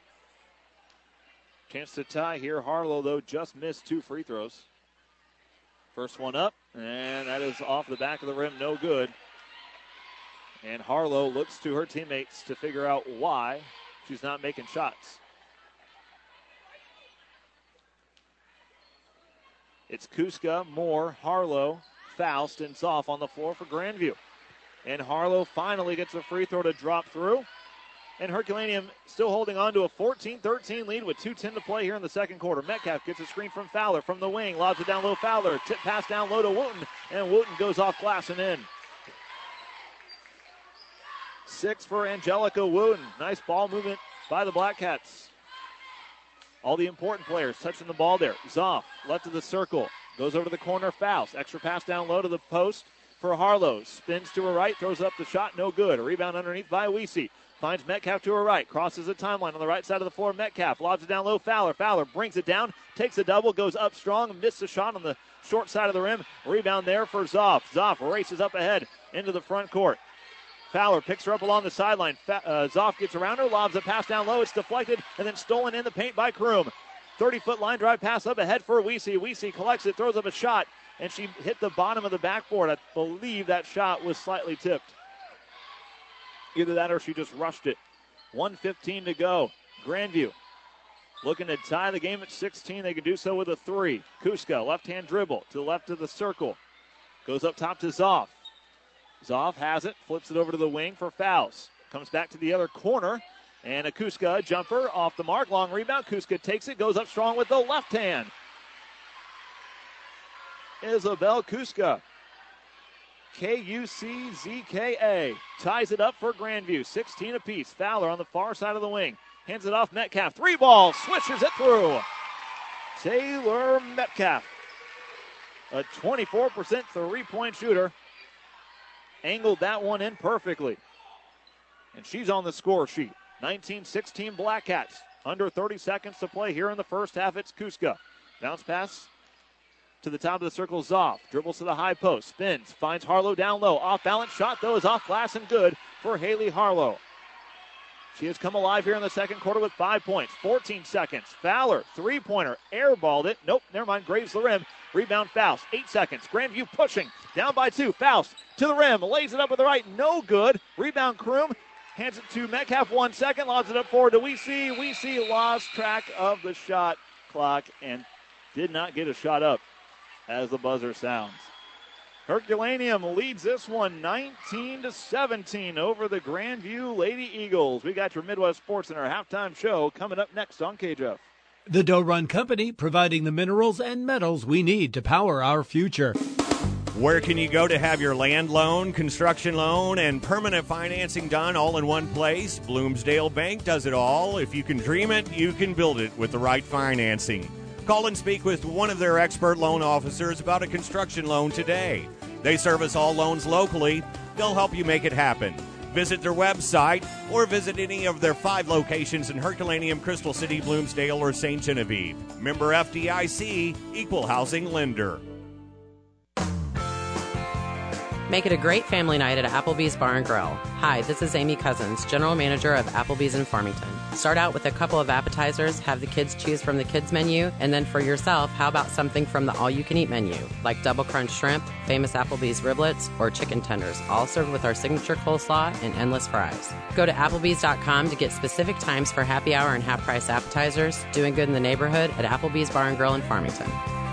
Chance to tie here. Harlow, though, just missed two free throws. First one up, and that is off the back of the rim, no good. And Harlow looks to her teammates to figure out why she's not making shots. It's Kuska, Moore, Harlow, Faust, and Zoff on the floor for Grandview. And Harlow finally gets a free throw to drop through. And Herculaneum still holding on to a fourteen thirteen lead with two ten to play here in the second quarter. Metcalf gets a screen from Fowler from the wing. Lobs it down low. Fowler. Tip pass down low to Wooten. And Wooten goes off glass and in. Six for Angelica Wooten. Nice ball movement by the Black Cats. All the important players touching the ball there. Zoff, left of the circle. Goes over to the corner. Faust. Extra pass down low to the post for Harlow. Spins to her right. Throws up the shot. No good. A rebound underneath by Weesey. Finds Metcalf to her right. Crosses the timeline on the right side of the floor. Metcalf lobs it down low. Fowler. Fowler brings it down. Takes a double. Goes up strong. Missed the shot on the short side of the rim. Rebound there for Zoff. Zoff races up ahead into the front court. Fowler picks her up along the sideline. Fa- uh, Zoff gets around her. Lobs a pass down low. It's deflected and then stolen in the paint by Kroom. thirty-foot line drive pass up ahead for Weesey. Weesey collects it. Throws up a shot. And she hit the bottom of the backboard. I believe that shot was slightly tipped. Either that or she just rushed it. one fifteen to go. Grandview looking to tie the game at sixteen. They can do so with a three. Kuska, left-hand dribble to the left of the circle. Goes up top to Zoff. Zoff has it. Flips it over to the wing for Faust. Comes back to the other corner. And a Kuska jumper off the mark. Long rebound. Kuska takes it. Goes up strong with the left hand. Isabel Kuska. K U C Z K A ties it up for Grandview. sixteen apiece. Fowler on the far side of the wing. Hands it off Metcalf. Three ball. Swishes it through. Taylor Metcalf. A twenty-four percent three-point shooter. Angled that one in perfectly. And she's on the score sheet. nineteen sixteen Black Cats. Under thirty seconds to play here in the first half. It's Kuska. Bounce pass to the top of the circle, Zoff. Dribbles to the high post. Spins. Finds Harlow down low. Off balance shot, though, is off glass and good for Haley Harlow. She has come alive here in the second quarter with five points. fourteen seconds. Fowler, three-pointer, airballed it. Nope, never mind. Graves the rim. Rebound, Faust. Eight seconds. Grandview pushing. Down by two. Faust to the rim. Lays it up with the right. No good. Rebound, Kroom. Hands it to Metcalf. One second. Lobs it up forward to Weesey. Weesey lost track of the shot clock and did not get a shot up as the buzzer sounds. Herculaneum leads this one nineteen to seventeen over the Grandview Lady Eagles. We got your Midwest Sports in our halftime show coming up next on K J F. The Doe Run Company, providing the minerals and metals we need to power our future. Where can you go to have your land loan, construction loan, and permanent financing done all in one place? Bloomsdale Bank does it all. If you can dream it, you can build it with the right financing. Call and speak with one of their expert loan officers about a construction loan today. They service all loans locally. They'll help you make it happen. Visit their website or visit any of their five locations in Herculaneum, Crystal City, Bloomsdale, or Saint Genevieve. Member F D I C, Equal Housing Lender. Make it a great family night at Applebee's Bar and Grill. Hi, this is Amy Cousins, General Manager of Applebee's in Farmington. Start out with a couple of appetizers, have the kids choose from the kids menu, and then for yourself, how about something from the all-you-can-eat menu, like double crunch shrimp, famous Applebee's riblets, or chicken tenders, all served with our signature coleslaw and endless fries. Go to Applebee's dot com to get specific times for happy hour and half-price appetizers. Doing good in the neighborhood at Applebee's Bar and Grill in Farmington.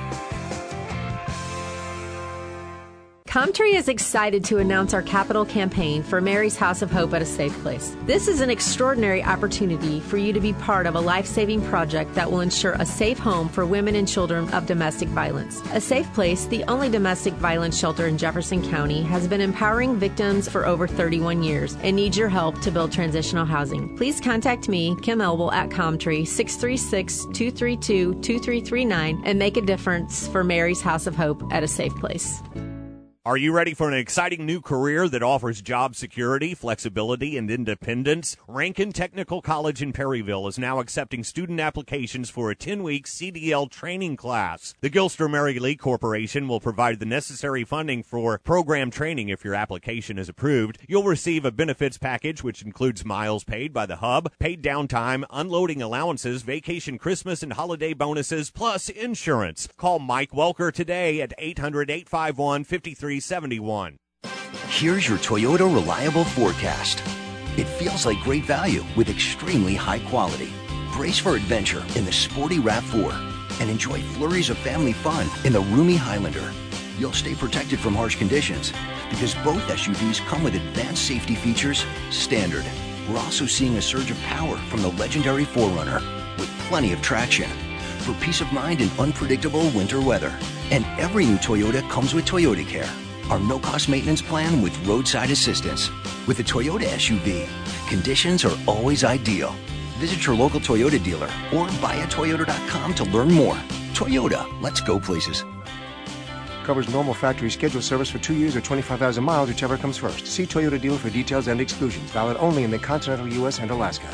Comtree is excited to announce our capital campaign for Mary's House of Hope at a Safe Place. This is an extraordinary opportunity for you to be part of a life-saving project that will ensure a safe home for women and children of domestic violence. A Safe Place, the only domestic violence shelter in Jefferson County, has been empowering victims for over thirty-one years and needs your help to build transitional housing. Please contact me, Kim Elwell, at Comtree, six three six, two three two, two three three nine, and make a difference for Mary's House of Hope at a Safe Place. Are you ready for an exciting new career that offers job security, flexibility, and independence? Rankin Technical College in Perryville is now accepting student applications for a ten-week C D L training class. The Gilster Mary Lee Corporation will provide the necessary funding for program training if your application is approved. You'll receive a benefits package which includes miles paid by the hub, paid downtime, unloading allowances, vacation Christmas and holiday bonuses, plus insurance. Call Mike Welker today at eight hundred, eight five one, five three seventy-one. Here's your Toyota reliable forecast. It feels like great value with extremely high quality. Brace for adventure in the sporty RAV four and enjoy flurries of family fun in the roomy Highlander. You'll stay protected from harsh conditions because both S U Vs come with advanced safety features standard. We're also seeing a surge of power from the legendary four runner with plenty of traction for peace of mind in unpredictable winter weather. And every new Toyota comes with Toyota Care, our no-cost maintenance plan with roadside assistance. With a Toyota S U V, conditions are always ideal. Visit your local Toyota dealer or buy at toyota dot com to learn more. Toyota, let's go places. Covers normal factory scheduled service for two years or twenty-five thousand miles, whichever comes first. See Toyota dealer for details and exclusions. Valid only in the continental U S and Alaska.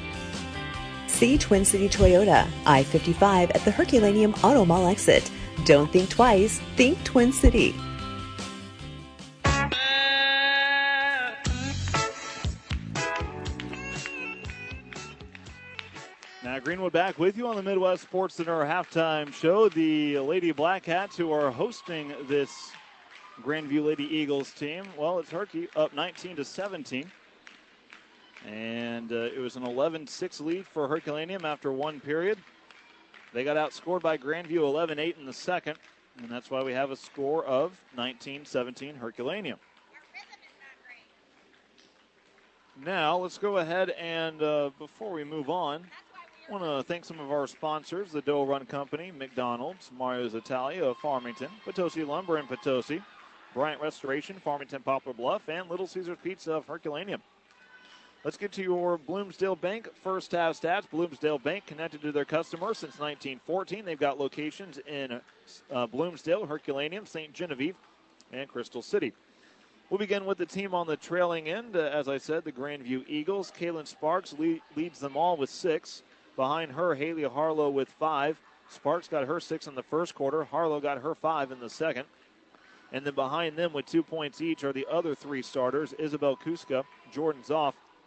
See Twin City Toyota, I fifty-five at the Herculaneum Auto Mall exit. Don't think twice, think Twin City. Now Greenwood back with you on the Midwest Sports Center halftime show. The Lady Black Hats who are hosting this Grandview Lady Eagles team. Well, it's Herky up nineteen to seventeen. And uh, it was an eleven six lead for Herculaneum after one period. They got outscored by Grandview eleven eight in the second, and that's why we have a score of nineteen seventeen Herculaneum. Now, let's go ahead and, uh, before we move on, I want to thank some of our sponsors, the Doe Run Company, McDonald's, Mario's Italia of Farmington, Potosi Lumber in Potosi, Bryant Restoration, Farmington Poplar Bluff, and Little Caesars Pizza of Herculaneum. Let's get to your Bloomsdale Bank first half stats. Bloomsdale Bank connected to their customers since nineteen fourteen. They've got locations in uh, Bloomsdale, Herculaneum, Saint Genevieve, and Crystal City. We'll begin with the team on the trailing end. Uh, as I said, the Grandview Eagles. Kaylin Sparks lead, leads them all with six. Behind her, Haley Harlow with five. Sparks got her six in the first quarter. Harlow got her five in the second. And then behind them with two points each are the other three starters, Isabel Kuska, Jordan Zoff,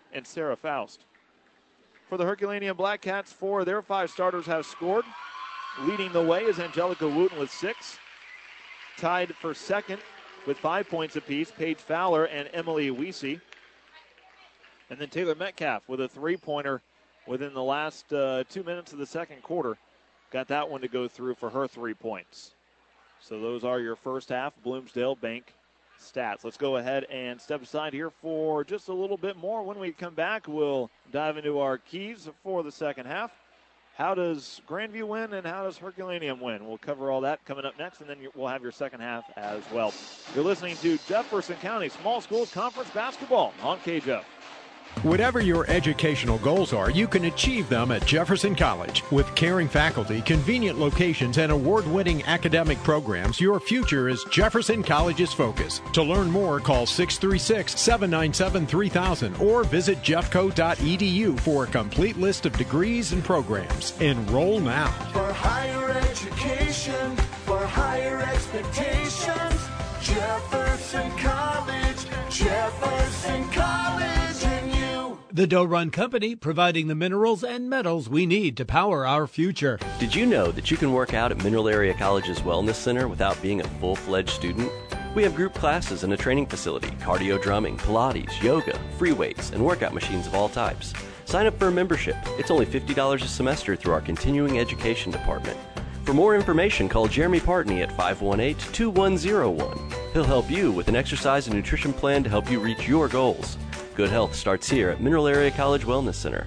and Sarah Faust. For the Herculaneum Black Cats, four of their five starters have scored. Leading the way is Angelica Wooten with six. Tied for second with five points apiece, Paige Fowler and Emily Weesey. And then Taylor Metcalf with a three-pointer within the last uh, two minutes of the second quarter. Got that one to go through for her three points. So those are your first half Bloomsdale Bank stats. Let's go ahead and step aside here for just a little bit more. When we come back, we'll dive into our keys for the second half. How does Grandview win and how does Herculaneum win? We'll cover all that coming up next, and then we'll have your second half as well. You're listening to Jefferson County Small Schools Conference Basketball on K J F. Whatever your educational goals are, you can achieve them at Jefferson College. With caring faculty, convenient locations, and award-winning academic programs, your future is Jefferson College's focus. To learn more, call six three six, seven nine seven, three thousand or visit jeffco dot e d u for a complete list of degrees and programs. Enroll now. For higher education, for higher expectations, Jefferson College, Jefferson College. The Doe Run Company, providing the minerals and metals we need to power our future. Did you know that you can work out at Mineral Area College's Wellness Center without being a full-fledged student? We have group classes and a training facility, cardio drumming, Pilates, yoga, free weights, and workout machines of all types. Sign up for a membership. It's only fifty dollars a semester through our continuing education department. For more information, call Jeremy Partney at five one eight, two one zero one. He'll help you with an exercise and nutrition plan to help you reach your goals. Good health starts here at Mineral Area College Wellness Center.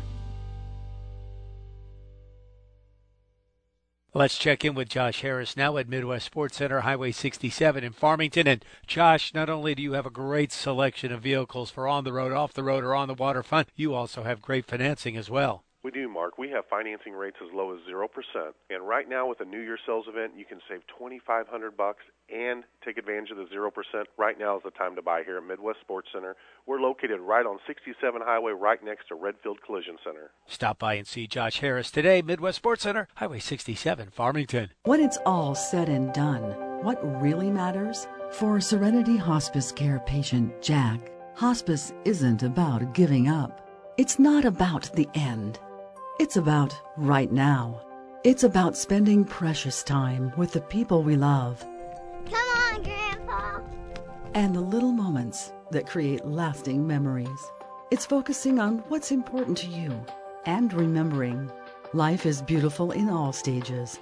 Let's check in with Josh Harris now at Midwest Sports Center, Highway sixty-seven in Farmington. And Josh, not only do you have a great selection of vehicles for on the road, off the road, or on the waterfront, you also have great financing as well. We do, Mark. We have financing rates as low as zero percent. And right now with the New Year sales event, you can save twenty-five hundred bucks and take advantage of the zero percent. Right now is the time to buy here at Midwest Sports Center. We're located right on sixty-seven Highway, right next to Redfield Collision Center. Stop by and see Josh Harris today, Midwest Sports Center, Highway sixty-seven, Farmington. When it's all said and done, what really matters? For Serenity Hospice Care patient Jack, hospice isn't about giving up. It's not about the end. It's about right now. It's about spending precious time with the people we love. Come on, Grandpa. And the little moments that create lasting memories. It's focusing on what's important to you and remembering life is beautiful in all stages.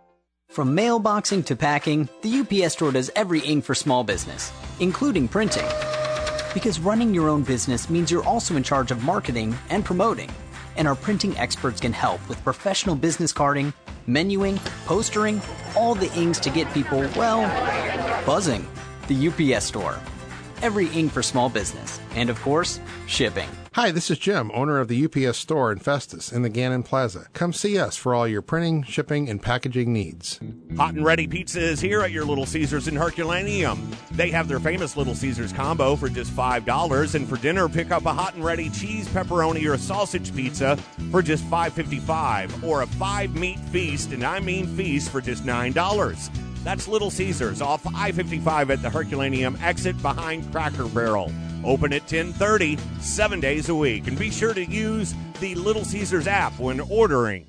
From mailboxing to packing, the U P S Store does everything for small business, including printing. Because running your own business means you're also in charge of marketing and promoting. And our printing experts can help with professional business carding, menuing, postering, all the ings to get people, well, buzzing. The U P S Store. Every ing for small business. And of course, shipping. Hi, this is Jim, owner of the U P S Store in Festus in the Gannon Plaza. Come see us for all your printing, shipping, and packaging needs. Hot and Ready Pizza is here at your Little Caesars in Herculaneum. They have their famous Little Caesars combo for just five dollars, and for dinner, pick up a Hot and Ready cheese, pepperoni, or sausage pizza for just five fifty-five, or a five-meat feast, and I mean feast, for just nine dollars. That's Little Caesars off I fifty-five at the Herculaneum exit behind Cracker Barrel. Open at ten thirty, seven days a week. And be sure to use the Little Caesars app when ordering.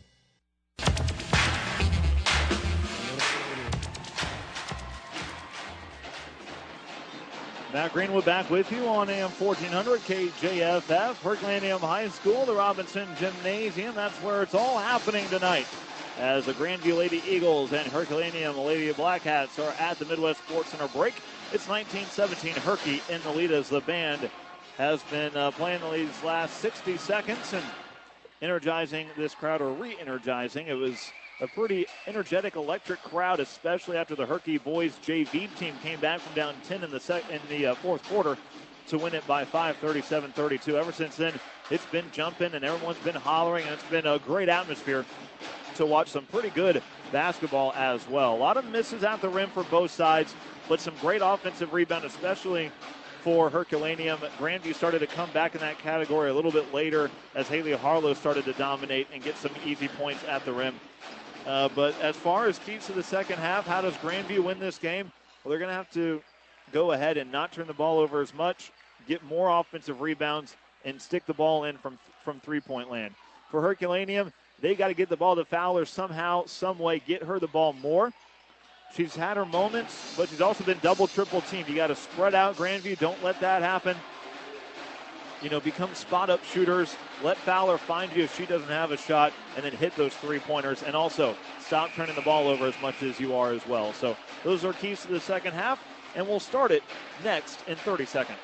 Matt Greenwood back with you on A M fourteen hundred K J F F. Herculaneum High School, the Robinson Gymnasium. That's where it's all happening tonight, as the Grandview Lady Eagles and Herculaneum Lady Blackcats are at the Midwest Sports Center break. It's nineteen seventeen, Herky in the lead as the band has been uh, playing the these last sixty seconds and energizing this crowd, or re-energizing. It was a pretty energetic, electric crowd, especially after the Herky boys J V team came back from down ten in the sec- in the uh, fourth quarter to win it by five, thirty-seven thirty-two. Ever since then, it's been jumping and everyone's been hollering, and it's been a great atmosphere to watch some pretty good basketball as well. A lot of misses at the rim for both sides, but some great offensive rebound, especially for Herculaneum. Grandview started to come back in that category a little bit later as Haley Harlow started to dominate and get some easy points at the rim. Uh, but as far as keys to the second half, how does Grandview win this game? Well, they're going to have to go ahead and not turn the ball over as much, get more offensive rebounds, and stick the ball in from, from three-point land. For Herculaneum, they got to get the ball to Fowler somehow, some way, get her the ball more. She's had her moments, but she's also been double, triple teamed. You got to spread out Grandview. Don't let that happen. You know, become spot-up shooters. Let Fowler find you if she doesn't have a shot, and then hit those three-pointers. And also, stop turning the ball over as much as you are as well. So those are keys to the second half, and we'll start it next in thirty seconds.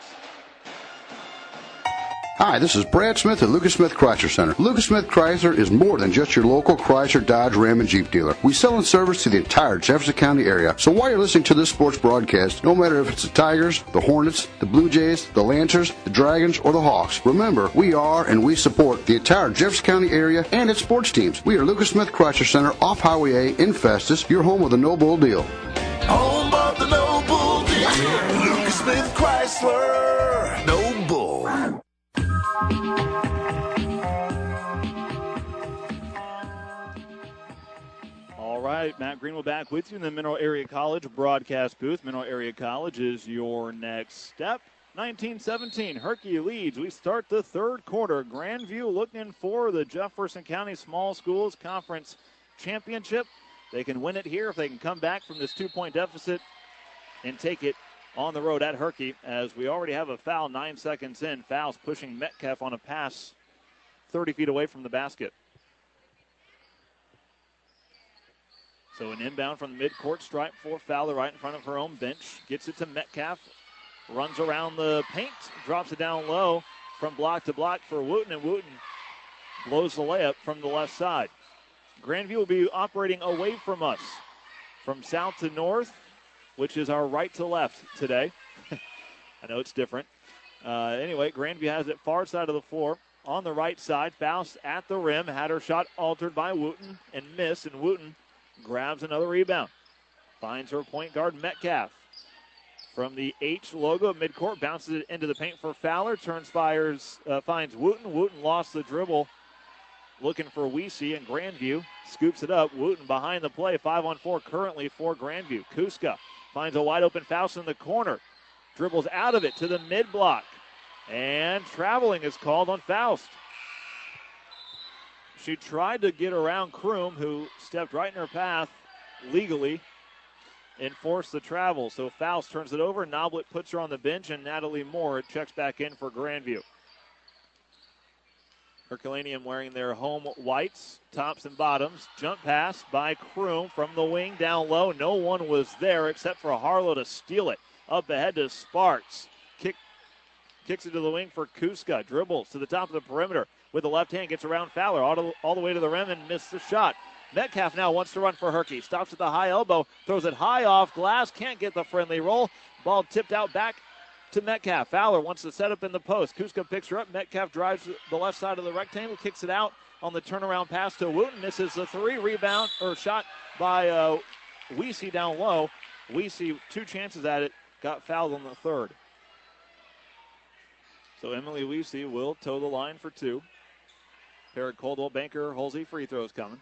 Hi, this is Brad Smith at Lucas Smith Chrysler Center. Lucas Smith Chrysler is more than just your local Chrysler, Dodge, Ram, and Jeep dealer. We sell and service to the entire Jefferson County area. So while you're listening to this sports broadcast, no matter if it's the Tigers, the Hornets, the Blue Jays, the Lancers, the Dragons, or the Hawks, remember, we are and we support the entire Jefferson County area and its sports teams. We are Lucas Smith Chrysler Center off Highway A in Festus, your home of the No Bull deal. Home of the No Bull deal. Lucas Smith Chrysler. No Bull. All right, Matt Greenwood back with you in the Mineral Area College broadcast booth. Mineral Area College is your next step. nineteen seventeen, Herky leads. We start the third quarter. Grandview looking for the Jefferson County Small Schools Conference Championship. They can win it here if they can come back from this two-point deficit and take it on the road at Herky, as we already have a foul nine seconds in. Fouls pushing Metcalf on a pass thirty feet away from the basket. So an inbound from the midcourt stripe for Fowler right in front of her own bench. Gets it to Metcalf. Runs around the paint. Drops it down low from block to block for Wooten. And Wooten blows the layup from the left side. Grandview will be operating away from us. From south to north, which is our right to left today. I know it's different. Uh, anyway, Grandview has it far side of the floor. On the right side, Faust at the rim. Had her shot altered by Wooten and missed. And Wooten grabs another rebound. Finds her point guard, Metcalf. From the H logo at midcourt, bounces it into the paint for Fowler. Turns, fires, uh, finds Wooten. Wooten lost the dribble. Looking for Weesey, and Grandview scoops it up. Wooten behind the play. Five on four currently for Grandview. Kuska finds a wide open Faust in the corner. Dribbles out of it to the mid block. And traveling is called on Faust. She tried to get around Kroom, who stepped right in her path legally and forced the travel. So Faust turns it over. Noblet puts her on the bench, and Natalie Moore checks back in for Grandview. Herculaneum wearing their home whites, tops and bottoms. Jump pass by Kroom from the wing down low. No one was there except for Harlow to steal it. Up ahead to Sparks. Kick, kicks it to the wing for Kuska. Dribbles to the top of the perimeter with the left hand. Gets around Fowler all, to, all the way to the rim and missed the shot. Metcalf now wants to run for Herky. Stops at the high elbow. Throws it high off glass. Can't get the friendly roll. Ball tipped out back to Metcalf. Fowler wants to set up in the post. Kuska picks her up. Metcalf drives the left side of the rectangle. Kicks it out on the turnaround pass to Wooten. Misses the three. Rebound or shot by uh, Weesey down low. Weesey, two chances at it. Got fouled on the third. So Emily Weesey will toe the line for two. Pair of Coldwell Banker Halsey free throws coming.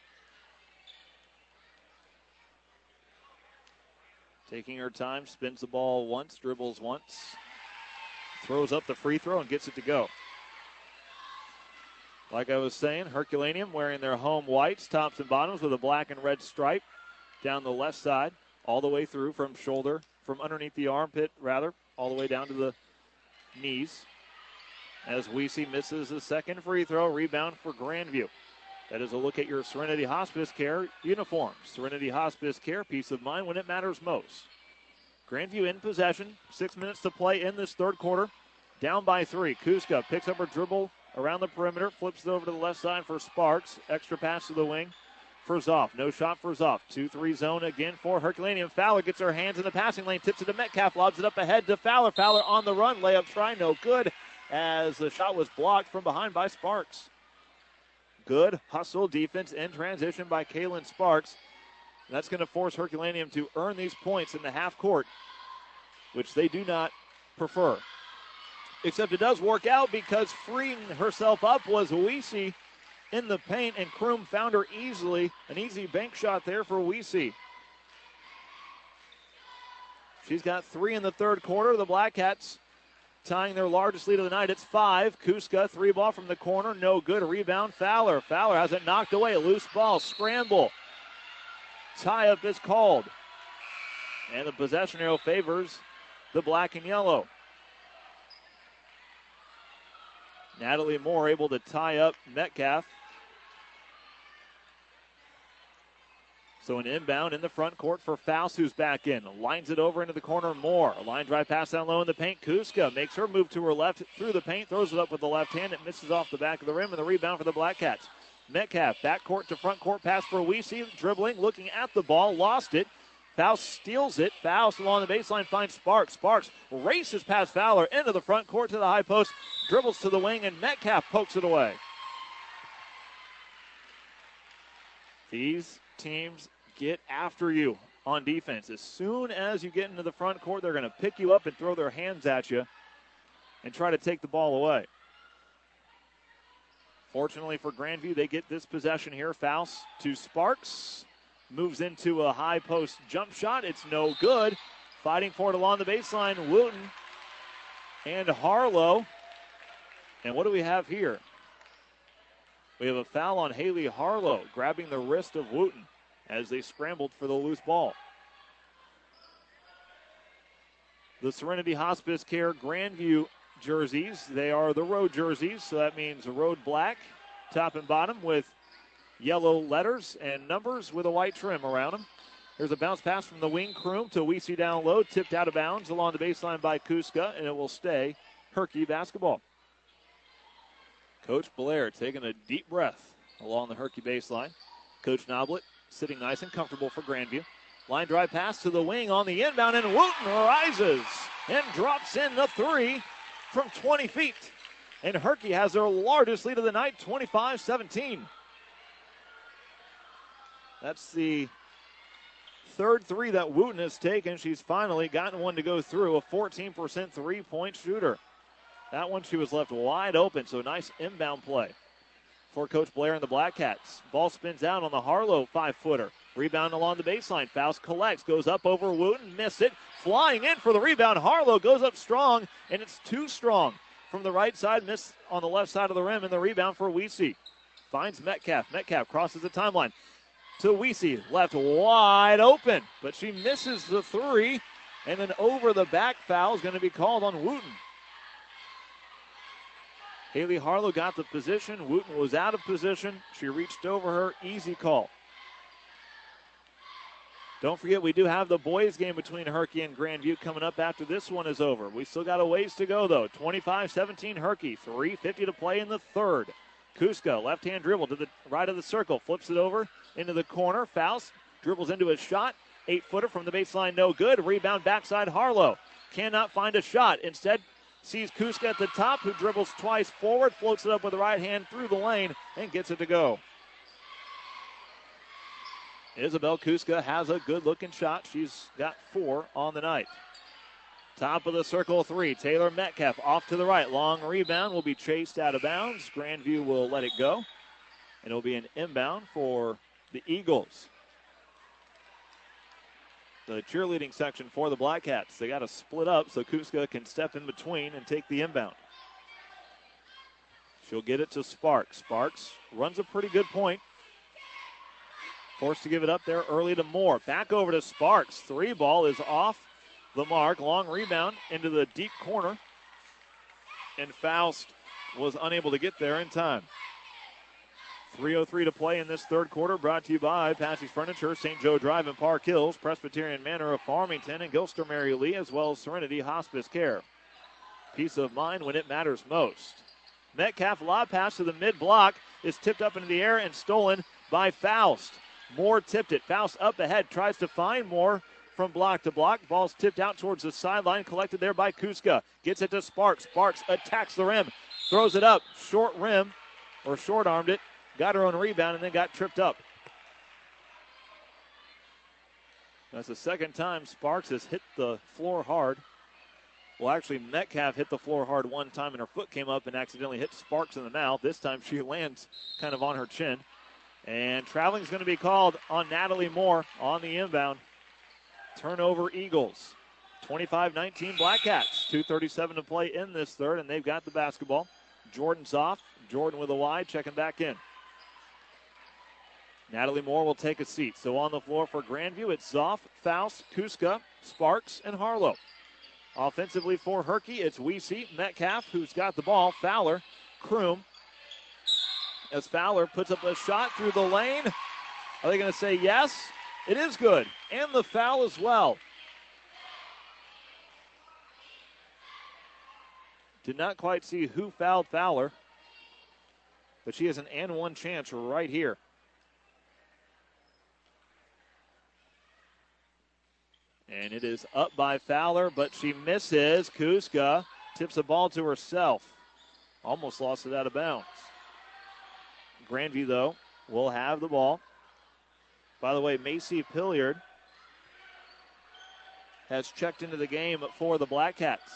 Taking her time, spins the ball once, dribbles once, throws up the free throw and gets it to go. Like I was saying, Herculaneum wearing their home whites, tops and bottoms with a black and red stripe down the left side, all the way through from shoulder, from underneath the armpit, rather, all the way down to the knees. As Weesey misses the second free throw, rebound for Grandview. That is a look at your Serenity Hospice Care uniforms. Serenity Hospice Care, peace of mind when it matters most. Grandview in possession. Six minutes to play in this third quarter. Down by three. Kuska picks up her dribble around the perimeter. Flips it over to the left side for Sparks. Extra pass to the wing for Zoff. No shot for Zoff. two three zone again for Herculaneum. Fowler gets her hands in the passing lane. Tips it to Metcalf. Lobs it up ahead to Fowler. Fowler on the run. Layup try. No good, as the shot was blocked from behind by Sparks. Good hustle defense in transition by Kaylin Sparks. That's going to force Herculaneum to earn these points in the half court, which they do not prefer. Except it does work out, because freeing herself up was Weesey in the paint, and Kroom found her easily. An easy bank shot there for Weesey. She's got three in the third quarter. The Black Cats tying their largest lead of the night. It's five. Kuska, three ball from the corner, no good. Rebound, Fowler. Fowler has it knocked away. Loose ball, scramble. Tie-up is called. And the possession arrow favors the black and yellow. Natalie Moore able to tie up Metcalf. So an inbound in the front court for Faust, who's back in. Lines it over into the corner. Moore. A line drive pass down low in the paint. Kuska makes her move to her left through the paint. Throws it up with the left hand. It misses off the back of the rim, and the rebound for the Black Cats. Metcalf, back court to front court pass for Weesey. Dribbling, looking at the ball. Lost it. Faust steals it. Faust along the baseline finds Sparks. Sparks races past Fowler into the front court to the high post. Dribbles to the wing, and Metcalf pokes it away. These teams get after you on defense. As soon as you get into the front court, they're going to pick you up and throw their hands at you and try to take the ball away. Fortunately for Grandview, they get this possession here. Faust to Sparks. Moves into a high post jump shot. It's no good. Fighting for it along the baseline, Wooten and Harlow. And what do we have here? We have a foul on Haley Harlow, grabbing the wrist of Wooten as they scrambled for the loose ball. The Serenity Hospice Care Grandview jerseys, they are the road jerseys, so that means road black, top and bottom, with yellow letters and numbers with a white trim around them. There's a bounce pass from the wing Kroom to Weesey down low, tipped out of bounds along the baseline by Kuska, and it will stay Herky basketball. Coach Blair taking a deep breath along the Herky baseline. Coach Noblet sitting nice and comfortable for Grandview. Line drive pass to the wing on the inbound, and Wooten rises and drops in the three from twenty feet. And Herky has their largest lead of the night, twenty-five seventeen. That's the third three that Wooten has taken. She's finally gotten one to go through, a fourteen percent three-point shooter. That one she was left wide open, so nice inbound play for Coach Blair and the Black Cats. Ball spins out on the Harlow five-footer. Rebound along the baseline. Faust collects, goes up over Wooten, missed it. Flying in for the rebound. Harlow goes up strong, and it's too strong. From the right side, missed on the left side of the rim, and the rebound for Weesey. Finds Metcalf. Metcalf crosses the timeline to Weesey, left wide open, but she misses the three, and an over-the-back foul is going to be called on Wooten. Haley Harlow got the position. Wooten was out of position. She reached over her. Easy call. Don't forget, we do have the boys game between Herky and Grandview coming up after this one is over. We still got a ways to go, though. twenty-five seventeen Herky. three fifty to play in the third. Kuska, left-hand dribble to the right of the circle. Flips it over into the corner. Faust dribbles into a shot. Eight-footer from the baseline, no good. Rebound backside Harlow. Cannot find a shot. Instead, sees Kuska at the top, who dribbles twice forward, floats it up with the right hand through the lane, and gets it to go. Isabel Kuska has a good-looking shot. She's got four on the night. Top of the circle three. Taylor Metcalf off to the right. Long rebound will be chased out of bounds. Grandview will let it go. And it'll be an inbound for the Eagles. The cheerleading section for the Black Cats. They got to split up so Kuska can step in between and take the inbound. She'll get it to Sparks. Sparks runs a pretty good point. Forced to give it up there early to Moore. Back over to Sparks. Three ball is off the mark. Long rebound into the deep corner. And Faust was unable to get there in time. three oh three to play in this third quarter. Brought to you by Patsy's Furniture, Saint Joe Drive in Park Hills, Presbyterian Manor of Farmington, and Gilster Mary Lee, as well as Serenity Hospice Care. Peace of mind when it matters most. Metcalf lob pass to the mid-block is tipped up into the air and stolen by Faust. Moore tipped it. Faust up ahead, tries to find Moore from block to block. Ball's tipped out towards the sideline, collected there by Kuska. Gets it to Sparks. Sparks attacks the rim, throws it up. Short rim, or short-armed it. Got her own rebound and then got tripped up. That's the second time Sparks has hit the floor hard. Well, actually, Metcalf hit the floor hard one time and her foot came up and accidentally hit Sparks in the mouth. This time she lands kind of on her chin. And traveling is going to be called on Natalie Moore on the inbound. Turnover Eagles. twenty-five nineteen Black Cats. two thirty-seven to play in this third, and they've got the basketball. Jordan's off. Jordan with a wide, checking back in. Natalie Moore will take a seat. So on the floor for Grandview, it's Zoff, Faust, Kuska, Sparks, and Harlow. Offensively for Herky, it's Weesey, Metcalf, who's got the ball, Fowler, Kroom. As Fowler puts up a shot through the lane. Are they going to say yes? It is good. And the foul as well. Did not quite see who fouled Fowler. But she has an and one chance right here. And it is up by Fowler, but she misses. Kuska tips the ball to herself. Almost lost it out of bounds. Grandview, though, will have the ball. By the way, Macy Pilliard has checked into the game for the Black Cats.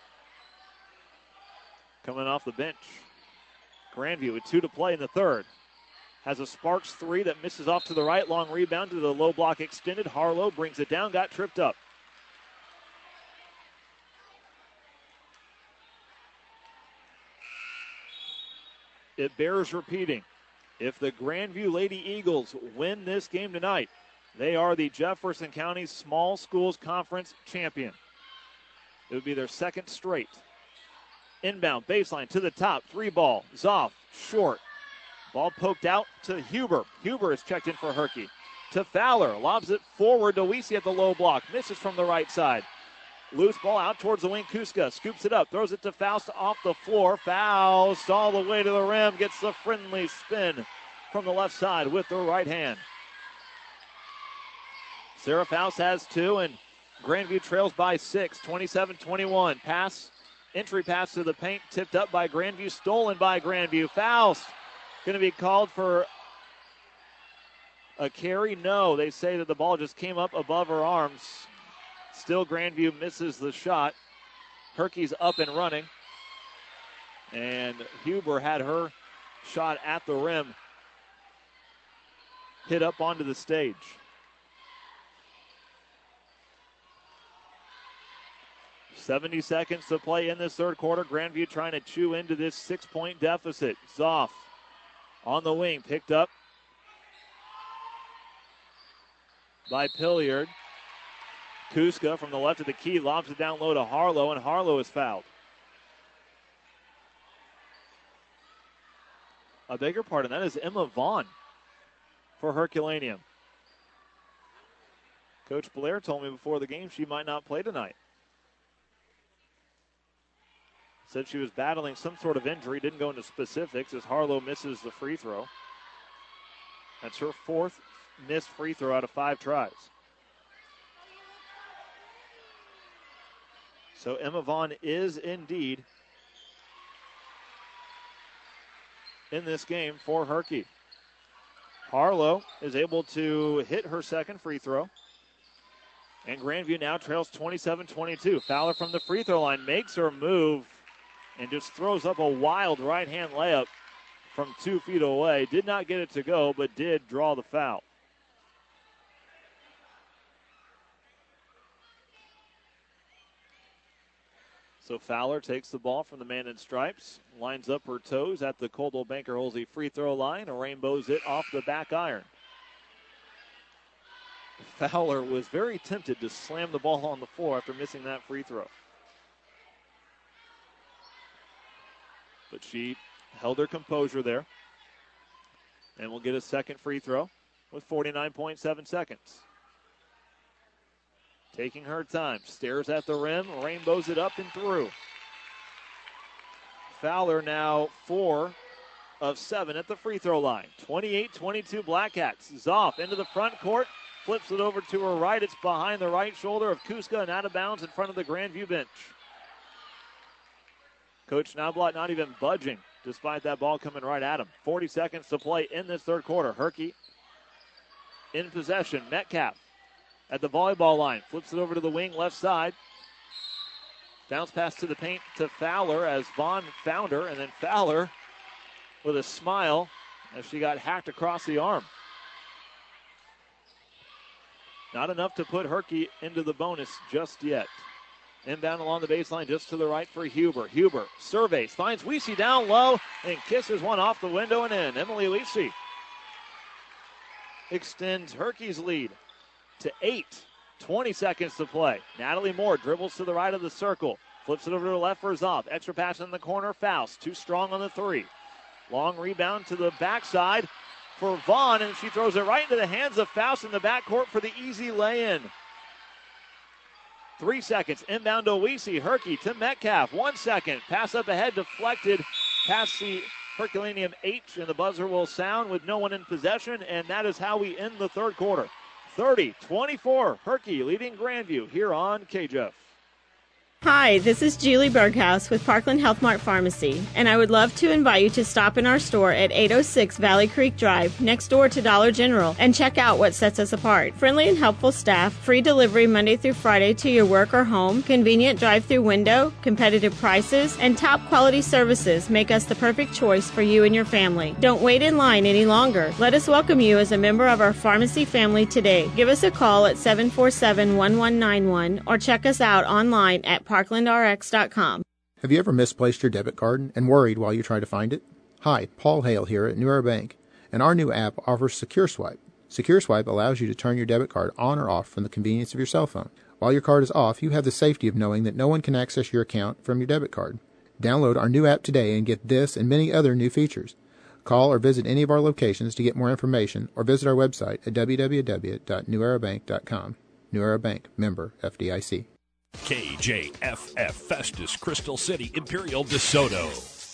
Coming off the bench. Grandview with two to play in the third. Has a Sparks three that misses off to the right. Long rebound to the low block extended. Harlow brings it down, got tripped up. It bears repeating. If the Grandview Lady Eagles win this game tonight, they are the Jefferson County Small Schools Conference champion. It would be their second straight. Inbound, baseline to the top, three ball. Zoff, short. Ball poked out to Huber. Huber is checked in for Herky. To Fowler, lobs it forward to Weesey at the low block. Misses from the right side. Loose ball out towards the wing. Kuska scoops it up, throws it to Faust off the floor. Faust all the way to the rim. Gets the friendly spin from the left side with the right hand. Sarah Faust has two, and Grandview trails by six, twenty-seven twenty-one. Pass, entry pass to the paint, tipped up by Grandview, stolen by Grandview. Faust going to be called for a carry. No, they say that the ball just came up above her arms. Still, Grandview misses the shot. Herky's up and running. And Huber had her shot at the rim hit up onto the stage. seventy seconds to play in this third quarter. Grandview trying to chew into this six-point deficit. Zoff on the wing, picked up by Pilliard. Kuska from the left of the key lobs it down low to Harlow, and Harlow is fouled. A bigger part of that is Emma Vaughn for Herculaneum. Coach Blair told me before the game she might not play tonight. Said she was battling some sort of injury, didn't go into specifics as Harlow misses the free throw. That's her fourth missed free throw out of five tries. So Emma Vaughn is indeed in this game for Herky. Harlow is able to hit her second free throw. And Grandview now trails twenty-seven twenty-two. Fowler from the free throw line makes her move and just throws up a wild right-hand layup from two feet away. Did not get it to go, but did draw the foul. So Fowler takes the ball from the man in stripes, lines up her toes at the Coldwell Banker Holsey free throw line, rainbows it off the back iron. Fowler was very tempted to slam the ball on the floor after missing that free throw. But she held her composure there. And will get a second free throw with forty-nine point seven seconds. Taking her time, stares at the rim, rainbows it up and through. Fowler now four of seven at the free throw line. twenty-eight twenty-two Black Cats. Zoff into the front court, flips it over to her right. It's behind the right shoulder of Kuska and out of bounds in front of the Grandview bench. Coach Knobloch not even budging despite that ball coming right at him. forty seconds to play in this third quarter. Herky in possession. Metcalf at the volleyball line. Flips it over to the wing left side. Bounce pass to the paint to Fowler as Vaughn found her. And then Fowler with a smile as she got hacked across the arm. Not enough to put Herky into the bonus just yet. Inbound along the baseline just to the right for Huber. Huber surveys, finds Weesey down low, and kisses one off the window and in. Emily Weesey extends Herky's lead to eight. twenty seconds to play. Natalie Moore dribbles to the right of the circle. Flips it over to the left for Zoff. Extra pass in the corner. Faust too strong on the three. Long rebound to the backside for Vaughn, and she throws it right into the hands of Faust in the backcourt for the easy lay-in. Three seconds. Inbound to Weesey. Herky to Metcalf. One second. Pass up ahead. Deflected past the Herculaneum H, and the buzzer will sound with no one in possession, and that is how we end the third quarter. thirty twenty-four. Herky leading Grandview here on K J F. Hi, this is Julie Berghaus with Parkland Health Mart Pharmacy, and I would love to invite you to stop in our store at eight oh six Valley Creek Drive, next door to Dollar General, and check out what sets us apart. Friendly and helpful staff, free delivery Monday through Friday to your work or home, convenient drive-through window, competitive prices, and top quality services make us the perfect choice for you and your family. Don't wait in line any longer. Let us welcome you as a member of our pharmacy family today. Give us a call at seven four seven, one one nine one or check us out online at parkland r x dot com. Have you ever misplaced your debit card and worried while you try to find it? Hi, Paul Hale here at New Era Bank, and our new app offers Secure Swipe. Secure Swipe allows you to turn your debit card on or off from the convenience of your cell phone. While your card is off, you have the safety of knowing that no one can access your account from your debit card. Download our new app today and get this and many other new features. Call or visit any of our locations to get more information, or visit our website at w w w dot new era bank dot com. New Era Bank, member F D I C. K J F F Festus, Crystal City, Imperial, DeSoto.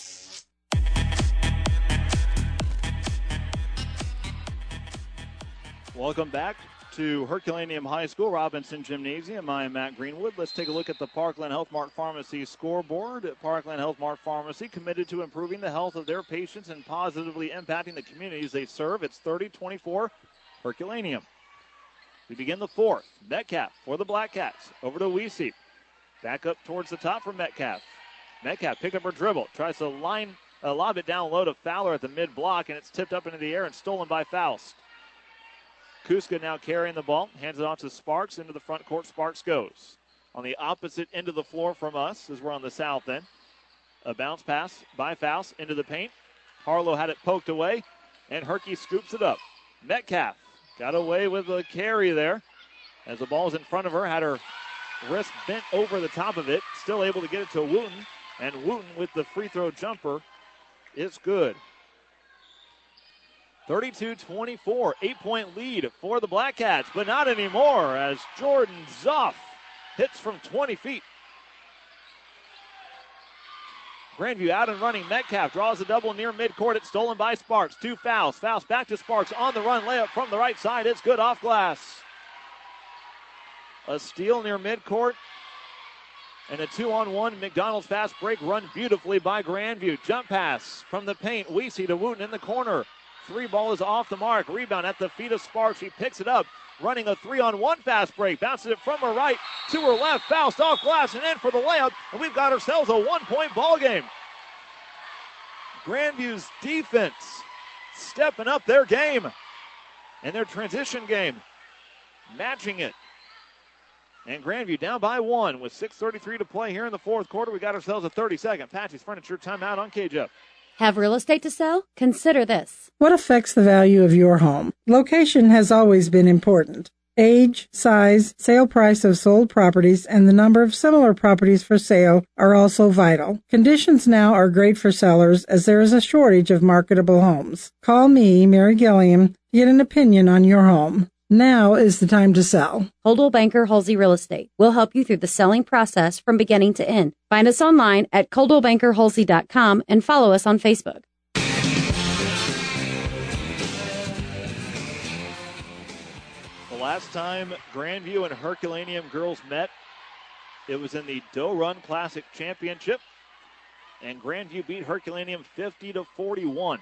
Welcome back to Herculaneum High School, Robinson Gymnasium. I'm Matt Greenwood. Let's take a look at the Parkland Health Mart Pharmacy scoreboard. Parkland Health Mart Pharmacy committed to improving the health of their patients and positively impacting the communities they serve. It's thirty twenty-four Herculaneum. We begin the fourth. Metcalf for the Black Cats. Over to Weesey. Back up towards the top for Metcalf. Metcalf picked up her dribble. Tries to line, uh, lob it down low to Fowler at the mid-block, and it's tipped up into the air and stolen by Faust. Kuska now carrying the ball. Hands it off to Sparks. Into the front court, Sparks goes. On the opposite end of the floor from us, as we're on the south end. A bounce pass by Faust into the paint. Harlow had it poked away, and Herky scoops it up. Metcalf got away with a carry there. As the ball is in front of her, had her wrist bent over the top of it. Still able to get it to Wooten. And Wooten with the free throw jumper. It's good. thirty-two twenty-four. Eight-point lead for the Black Cats, but not anymore as Jordan Zoff hits from twenty feet. Grandview out and running. Metcalf draws a double near midcourt. It's stolen by Sparks. Two fouls. Fouls back to Sparks on the run. Layup from the right side. It's good off glass. A steal near midcourt. And a two-on-one McDonald's fast break run beautifully by Grandview. Jump pass from the paint. Weesey to Wooten in the corner. Three ball is off the mark. Rebound at the feet of Sparks. He picks it up. Running a three-on-one fast break. Bounces it from her right to her left. Faust off glass and in for the layup. And we've got ourselves a one-point ball game. Grandview's defense stepping up their game. And their transition game matching it. And Grandview down by one with six thirty-three to play here in the fourth quarter. We got ourselves a thirty-second Patsy's Furniture timeout on K J F. Have real estate to sell? Consider this. What affects the value of your home? Location has always been important. Age, size, sale price of sold properties, and the number of similar properties for sale are also vital. Conditions now are great for sellers as there is a shortage of marketable homes. Call me, Mary Gilliam, to get an opinion on your home. Now is the time to sell. Coldwell Banker Halsey Real Estate will help you through the selling process from beginning to end. Find us online at coldwell banker halsey dot com and follow us on Facebook. The last time Grandview and Herculaneum girls met, it was in the Doe Run Classic Championship, and Grandview beat Herculaneum fifty to forty-one.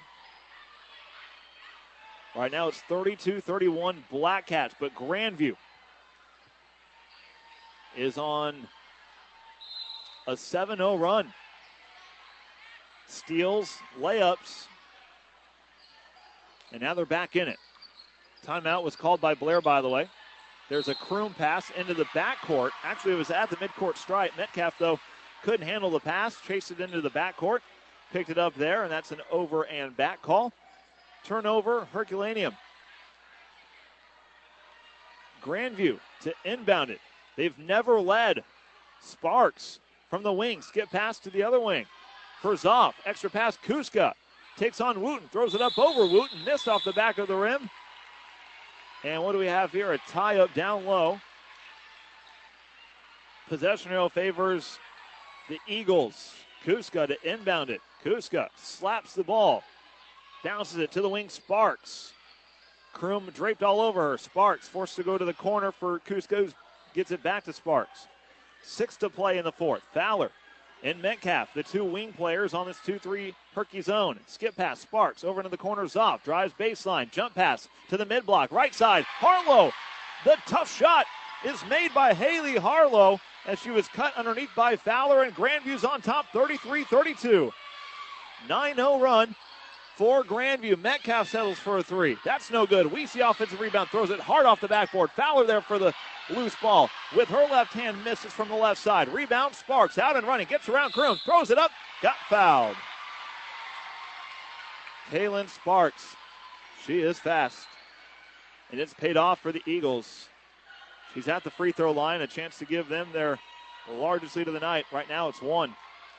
Right now it's thirty-two thirty-one Black Cats, but Grandview is on a seven oh run. Steals, layups, and now they're back in it. Timeout was called by Blair, by the way. There's a Kroom pass into the backcourt. Actually, it was at the midcourt stripe. Metcalf, though, couldn't handle the pass, chased it into the backcourt, picked it up there, and that's an over and back call. Turnover, Herculaneum. Grandview to inbound it. They've never led. Sparks from the wing, skip pass to the other wing. For Zoff, extra pass, Kuska takes on Wooten, throws it up over Wooten, missed off the back of the rim. And what do we have here? A tie-up down low. Possession arrow favors the Eagles. Kuska to inbound it. Kuska slaps the ball. Bounces it to the wing, Sparks. Kroom draped all over her. Sparks forced to go to the corner for Kuska, gets it back to Sparks. Six to play in the fourth. Fowler and Metcalf, the two wing players on this two three Herky zone. Skip pass, Sparks over into the corner, Zoff. Drives baseline, jump pass to the mid-block. Right side, Harlow. The tough shot is made by Haley Harlow as she was cut underneath by Fowler, and Grandview's on top, thirty-three thirty-two. nine oh run for Grandview. Metcalf settles for a three. That's no good. Weesey offensive rebound, throws it hard off the backboard. Fowler there for the loose ball. With her left hand, misses from the left side. Rebound, Sparks out and running. Gets around Kroom, throws it up, got fouled. Kaylin Sparks. She is fast. And it's paid off for the Eagles. She's at the free throw line, a chance to give them their largest lead of the night. Right now it's one.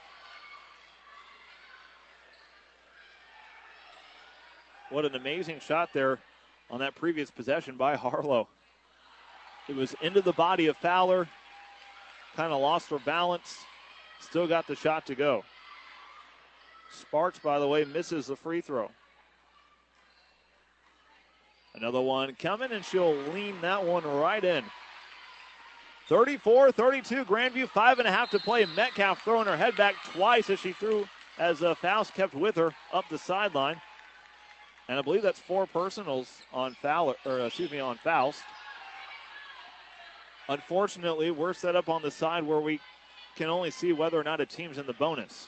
What an amazing shot there on that previous possession by Harlow. It was into the body of Fowler. Kind of lost her balance. Still got the shot to go. Sparks, by the way, misses the free throw. Another one coming, and she'll lean that one right in. thirty-four thirty-two, Grandview, five and a half to play. Metcalf throwing her head back twice as she threw, as uh, Faust kept with her up the sideline. And I believe that's four personals on Fowler, or excuse me, on Faust. Unfortunately, we're set up on the side where we can only see whether or not a team's in the bonus.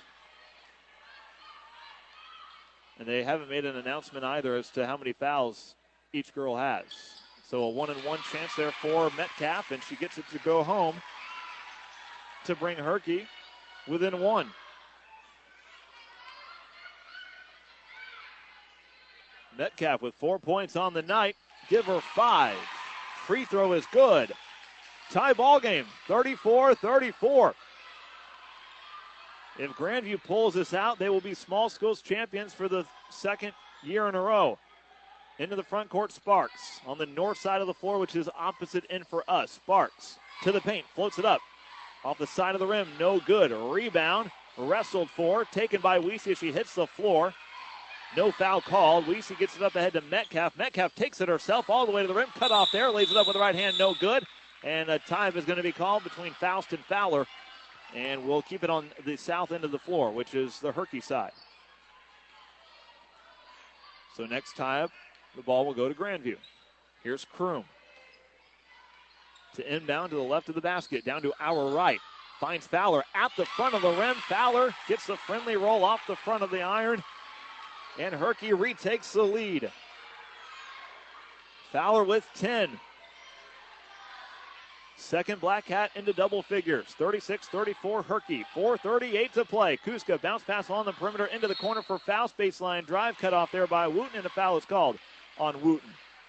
And they haven't made an announcement either as to how many fouls each girl has. So a one-and-one chance there for Metcalf, and she gets it to go home to bring Herky within one. Metcalf with four points on the night. Give her five. Free throw is good. Tie ball game, thirty-four thirty-four. If Grandview pulls this out, they will be small schools champions for the second year in a row. Into the front court, Sparks on the north side of the floor, which is opposite end for us. Sparks to the paint, floats it up. Off the side of the rim, no good. Rebound, wrestled for, taken by Weesey as she hits the floor. No foul called. Weesey gets it up ahead to Metcalf. Metcalf takes it herself all the way to the rim. Cut off there. Lays it up with the right hand. No good. And a time is going to be called between Faust and Fowler. And we'll keep it on the south end of the floor, which is the Herky side. So next time, the ball will go to Grandview. Here's Kroom. To inbound to the left of the basket. Down to our right. Finds Fowler at the front of the rim. Fowler gets the friendly roll off the front of the iron. And Herky retakes the lead. Fowler with ten. Second Black Cat into double figures. thirty-six thirty-four Herky. four thirty-eight to play. Kuska bounce pass on the perimeter into the corner for Faust. Baseline drive cut off there by Wooten, and a foul is called on Wooten.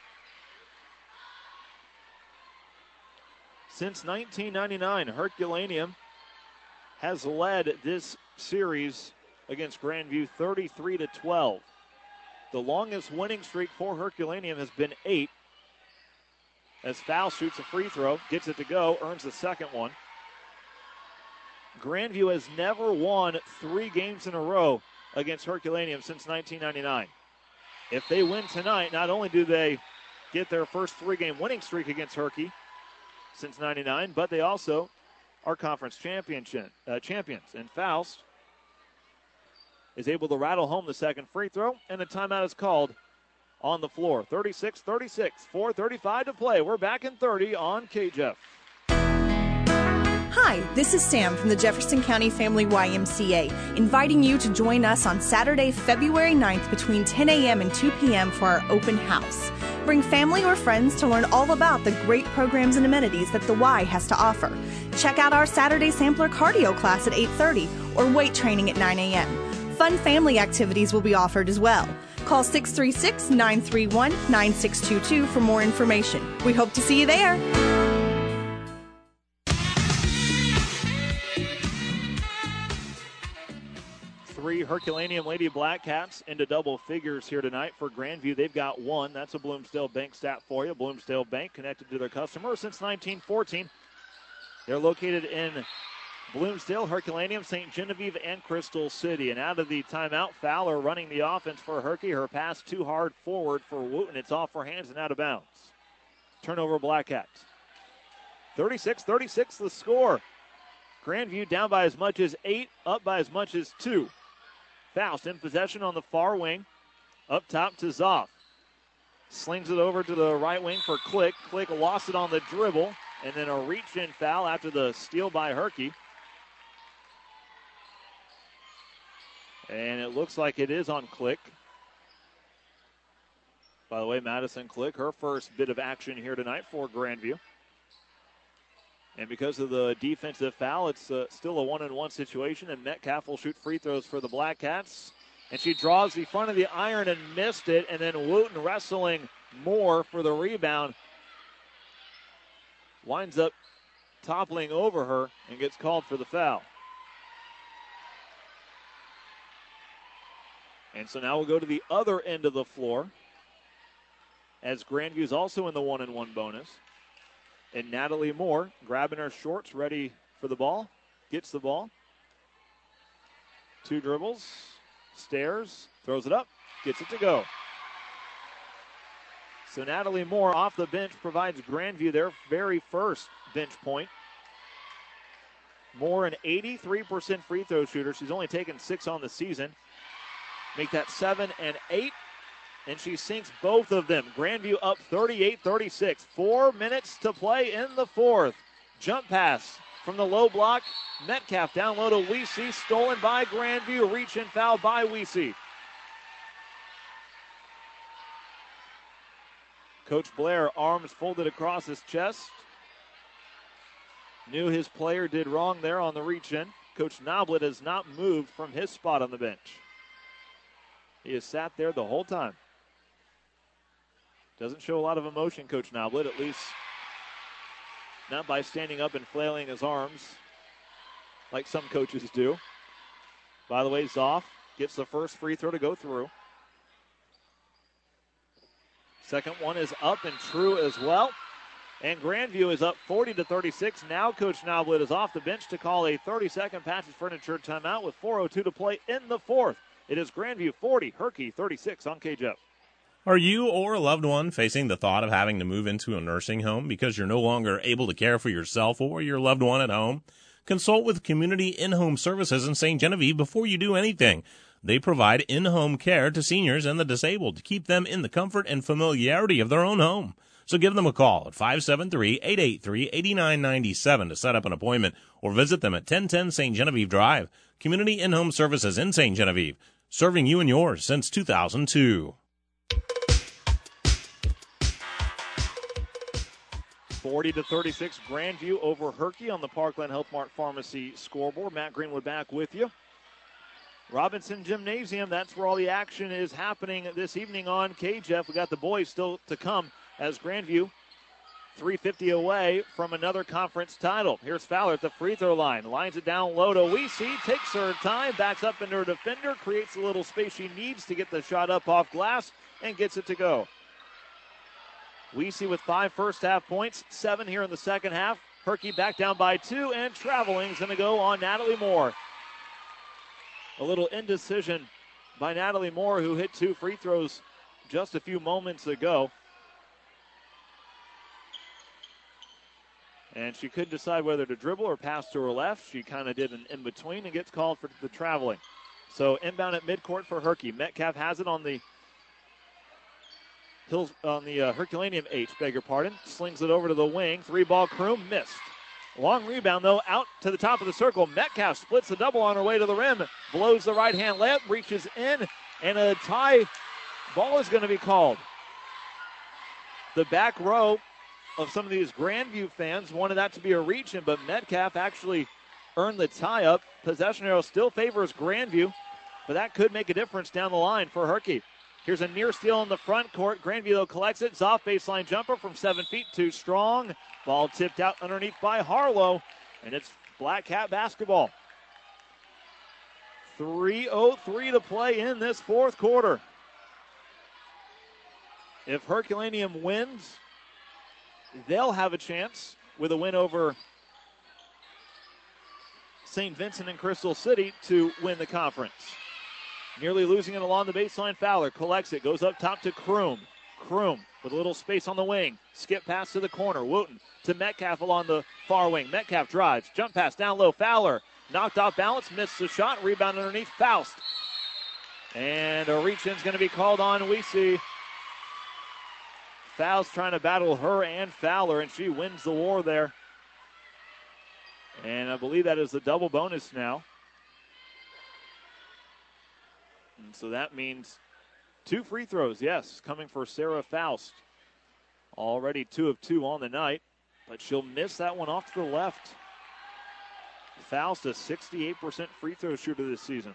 Since nineteen ninety-nine, Herculaneum has led this series against Grandview thirty-three to twelve. The longest winning streak for Herculaneum has been eight. As Faust shoots a free throw, gets it to go, earns the second one. Grandview has never won three games in a row against Herculaneum since nineteen ninety-nine. If they win tonight, not only do they get their first three-game winning streak against Herky since ninety-nine, but they also are conference championship, uh, champions. And Faust is able to rattle home the second free throw, and a timeout is called on the floor. thirty-six thirty-six, four thirty-five to play. We're back in thirty on K J F. Hi, this is Sam from the Jefferson County Family Y M C A, inviting you to join us on Saturday, February ninth between ten a.m. and two p.m. for our open house. Bring family or friends to learn all about the great programs and amenities that the Y has to offer. Check out our Saturday sampler cardio class at eight thirty or weight training at nine a.m. Fun family activities will be offered as well. Call six three six, nine three one, nine six two two for more information. We hope to see you there. Three Herculaneum Lady Blackcaps into double figures here tonight for Grandview. They've got one. That's a Bloomsdale Bank stat for you. Bloomsdale Bank connected to their customers since nineteen fourteen. They're located in Bloomsdale, Herculaneum, Saint Genevieve, and Crystal City. And out of the timeout, Fowler running the offense for Herky. Her pass too hard forward for Wooten. It's off her hands and out of bounds. Turnover Blackcats. thirty-six thirty-six the score. Grandview down by as much as eight, up by as much as two. Faust in possession on the far wing. Up top to Zoff. Slings it over to the right wing for Click. Click lost it on the dribble. And then a reach-in foul after the steal by Herky. And it looks like it is on Click. By the way, Madison Click, her first bit of action here tonight for Grandview. And because of the defensive foul, it's uh, still a one-on-one situation, and Metcalf will shoot free throws for the Blackcats. And she draws the front of the iron and missed it, and then Wooten wrestling Moore for the rebound. Winds up toppling over her and gets called for the foul. And so now we'll go to the other end of the floor, as Grandview's also in the one-and-one bonus. And Natalie Moore grabbing her shorts, ready for the ball. Gets the ball. Two dribbles. Stairs. Throws it up. Gets it to go. So Natalie Moore off the bench provides Grandview their very first bench point. Moore an eighty-three percent free throw shooter. She's only taken six on the season. Make that seven and eight. And she sinks both of them. Grandview up thirty-eight thirty-six. Four minutes to play in the fourth. Jump pass from the low block. Metcalf down low to Weesey. Stolen by Grandview. Reach and foul by Weesey. Coach Blair, arms folded across his chest. Knew his player did wrong there on the reach in. Coach Noblet has not moved from his spot on the bench. He has sat there the whole time. Doesn't show a lot of emotion, Coach Noblet, at least not by standing up and flailing his arms like some coaches do. By the way, Zoff gets the first free throw to go through. Second one is up and true as well. And Grandview is up forty to thirty-six. Now Coach Noblet is off the bench to call a thirty-second Patches Furniture timeout with four oh two to play in the fourth. It is Grandview forty, Herky thirty-six on K J F. Are you or a loved one facing the thought of having to move into a nursing home because you're no longer able to care for yourself or your loved one at home? Consult with Community In-Home Services in Saint Genevieve before you do anything. They provide in-home care to seniors and the disabled to keep them in the comfort and familiarity of their own home. So give them a call at five seven three, eight eight three, eight nine nine seven to set up an appointment or visit them at ten ten Saint Genevieve Drive. Community In-Home Services in Saint Genevieve, serving you and yours since two thousand two. forty to thirty-six, Grandview over Herky on the Parkland Health Mart Pharmacy scoreboard. Matt Greenwood back with you. Robinson Gymnasium, that's where all the action is happening this evening on K J F. We got the boys still to come as Grandview three fifty away from another conference title. Here's Fowler at the free throw line. Lines it down low to Weesey. Takes her time, backs up into her defender, creates a little space she needs to get the shot up off glass, and gets it to go. Weesey with five first half points, seven here in the second half. Herky back down by two, and traveling is going to go on Natalie Moore. A little indecision by Natalie Moore, who hit two free throws just a few moments ago. And she couldn't decide whether to dribble or pass to her left. She kind of did an in-between and gets called for the traveling. So inbound at midcourt for Herky. Metcalf has it on the Hills on the uh, Herculaneum H, beg your pardon. Slings it over to the wing. Three ball Kroom missed. Long rebound, though, out to the top of the circle. Metcalf splits the double on her way to the rim, blows the right-hand layup, reaches in, and a tie ball is going to be called. The back row of some of these Grandview fans wanted that to be a reach-in, but Metcalf actually earned the tie-up. Possession arrow still favors Grandview, but that could make a difference down the line for Herky. Here's a near steal in the front court. Grandview, though, collects it. Zoff baseline jumper from seven feet, too strong. Ball tipped out underneath by Harlow, and it's Black Cat basketball. three oh three to play in this fourth quarter. If Herculaneum wins, they'll have a chance with a win over Saint Vincent and Crystal City to win the conference. Nearly losing it along the baseline, Fowler collects it, goes up top to Kroom. Kroom with a little space on the wing. Skip pass to the corner. Wooten to Metcalf along the far wing. Metcalf drives. Jump pass down low. Fowler knocked off balance. Missed the shot. Rebound underneath. Faust. And a reach-in is going to be called on. We see Faust trying to battle her and Fowler, and she wins the war there. And I believe that is the double bonus now. And so that means two free throws, yes, coming for Sarah Faust. Already two of two on the night, but she'll miss that one off to the left. Faust, a sixty-eight percent free throw shooter this season.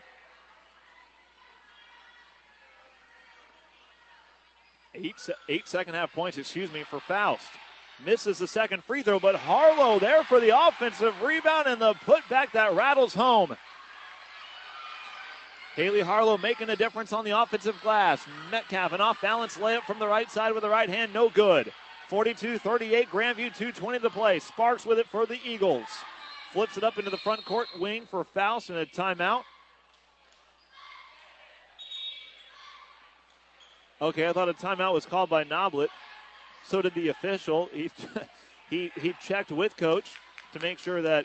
Eight, eight second half points, excuse me, for Faust. Misses the second free throw, but Harlow there for the offensive rebound and the putback that rattles home. Haley Harlow making a difference on the offensive glass. Metcalf, an off-balance layup from the right side with the right hand, no good. forty-two thirty-eight, Grandview, two twenty to play. Sparks with it for the Eagles. Flips it up into the front court wing for Faust and a timeout. Okay, I thought a timeout was called by Noblet. So did the official. He, he, he checked with coach to make sure that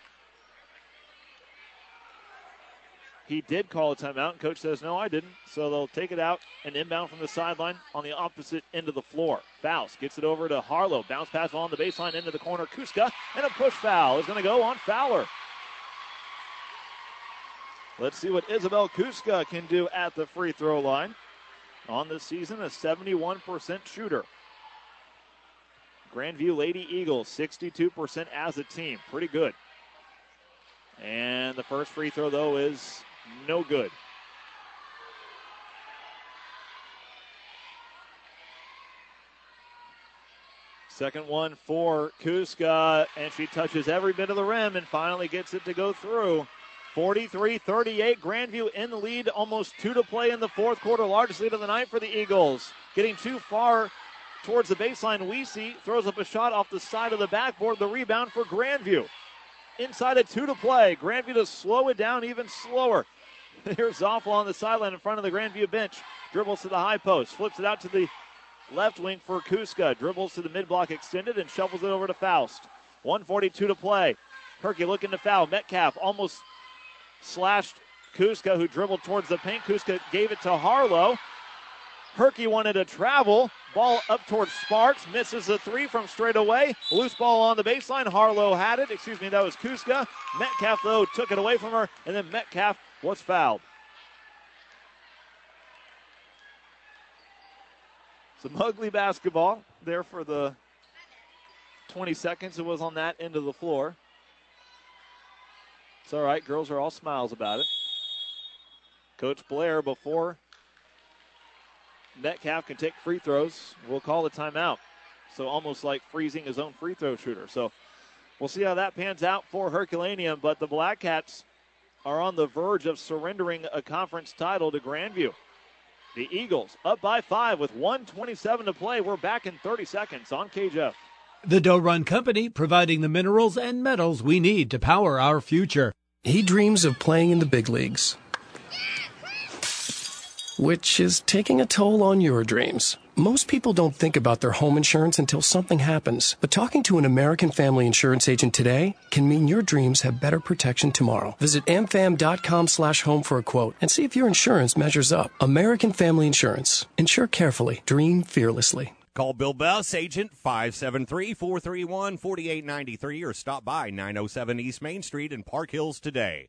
he did call a timeout, and coach says, no, I didn't. So they'll take it out and inbound from the sideline on the opposite end of the floor. Faust gets it over to Harlow. Bounce pass along the baseline into the corner. Kuska, and a push foul is going to go on Fowler. Let's see what Isabel Kuska can do at the free throw line. On this season, a seventy-one percent shooter. Grandview Lady Eagles, sixty-two percent as a team. Pretty good. And the first free throw, though, is no good. Second one for Kuska, and she touches every bit of the rim and finally gets it to go through. forty-three thirty-eight, Grandview in the lead, almost two to play in the fourth quarter. Largest lead of the night for the Eagles. Getting too far towards the baseline, Weesey throws up a shot off the side of the backboard. The rebound for Grandview. Inside of two to play. Grandview to slow it down even slower. Here's Zoffel on the sideline in front of the Grandview bench. Dribbles to the high post. Flips it out to the left wing for Kuska. Dribbles to the mid-block extended and shovels it over to Faust. one forty-two to play. Herky looking to foul. Metcalf almost slashed Kuska, who dribbled towards the paint. Kuska gave it to Harlow. Herky wanted to travel. Ball up towards Sparks. Misses the three from straight away. Loose ball on the baseline. Harlow had it. Excuse me, that was Kuska. Metcalf, though, took it away from her, and then Metcalf was fouled. Some ugly basketball there for the twenty seconds it was on that end of the floor. It's all right. Girls are all smiles about it. Coach Blair, before Metcalf can take free throws, we'll call a timeout. So almost like freezing his own free throw shooter. So we'll see how that pans out for Herculaneum. But the Black Cats are on the verge of surrendering a conference title to Grandview. The Eagles up by five with one twenty-seven to play. We're back in thirty seconds on K J F. The Doe Run Company, providing the minerals and metals we need to power our future. He dreams of playing in the big leagues, which is taking a toll on your dreams. Most people don't think about their home insurance until something happens. But talking to an American Family Insurance agent today can mean your dreams have better protection tomorrow. Visit amfam.com slash home for a quote and see if your insurance measures up. American Family Insurance. Insure carefully. Dream fearlessly. Call Bill Bess, agent five seven three, four three one, four eight nine three, or stop by nine oh seven East Main Street in Park Hills today.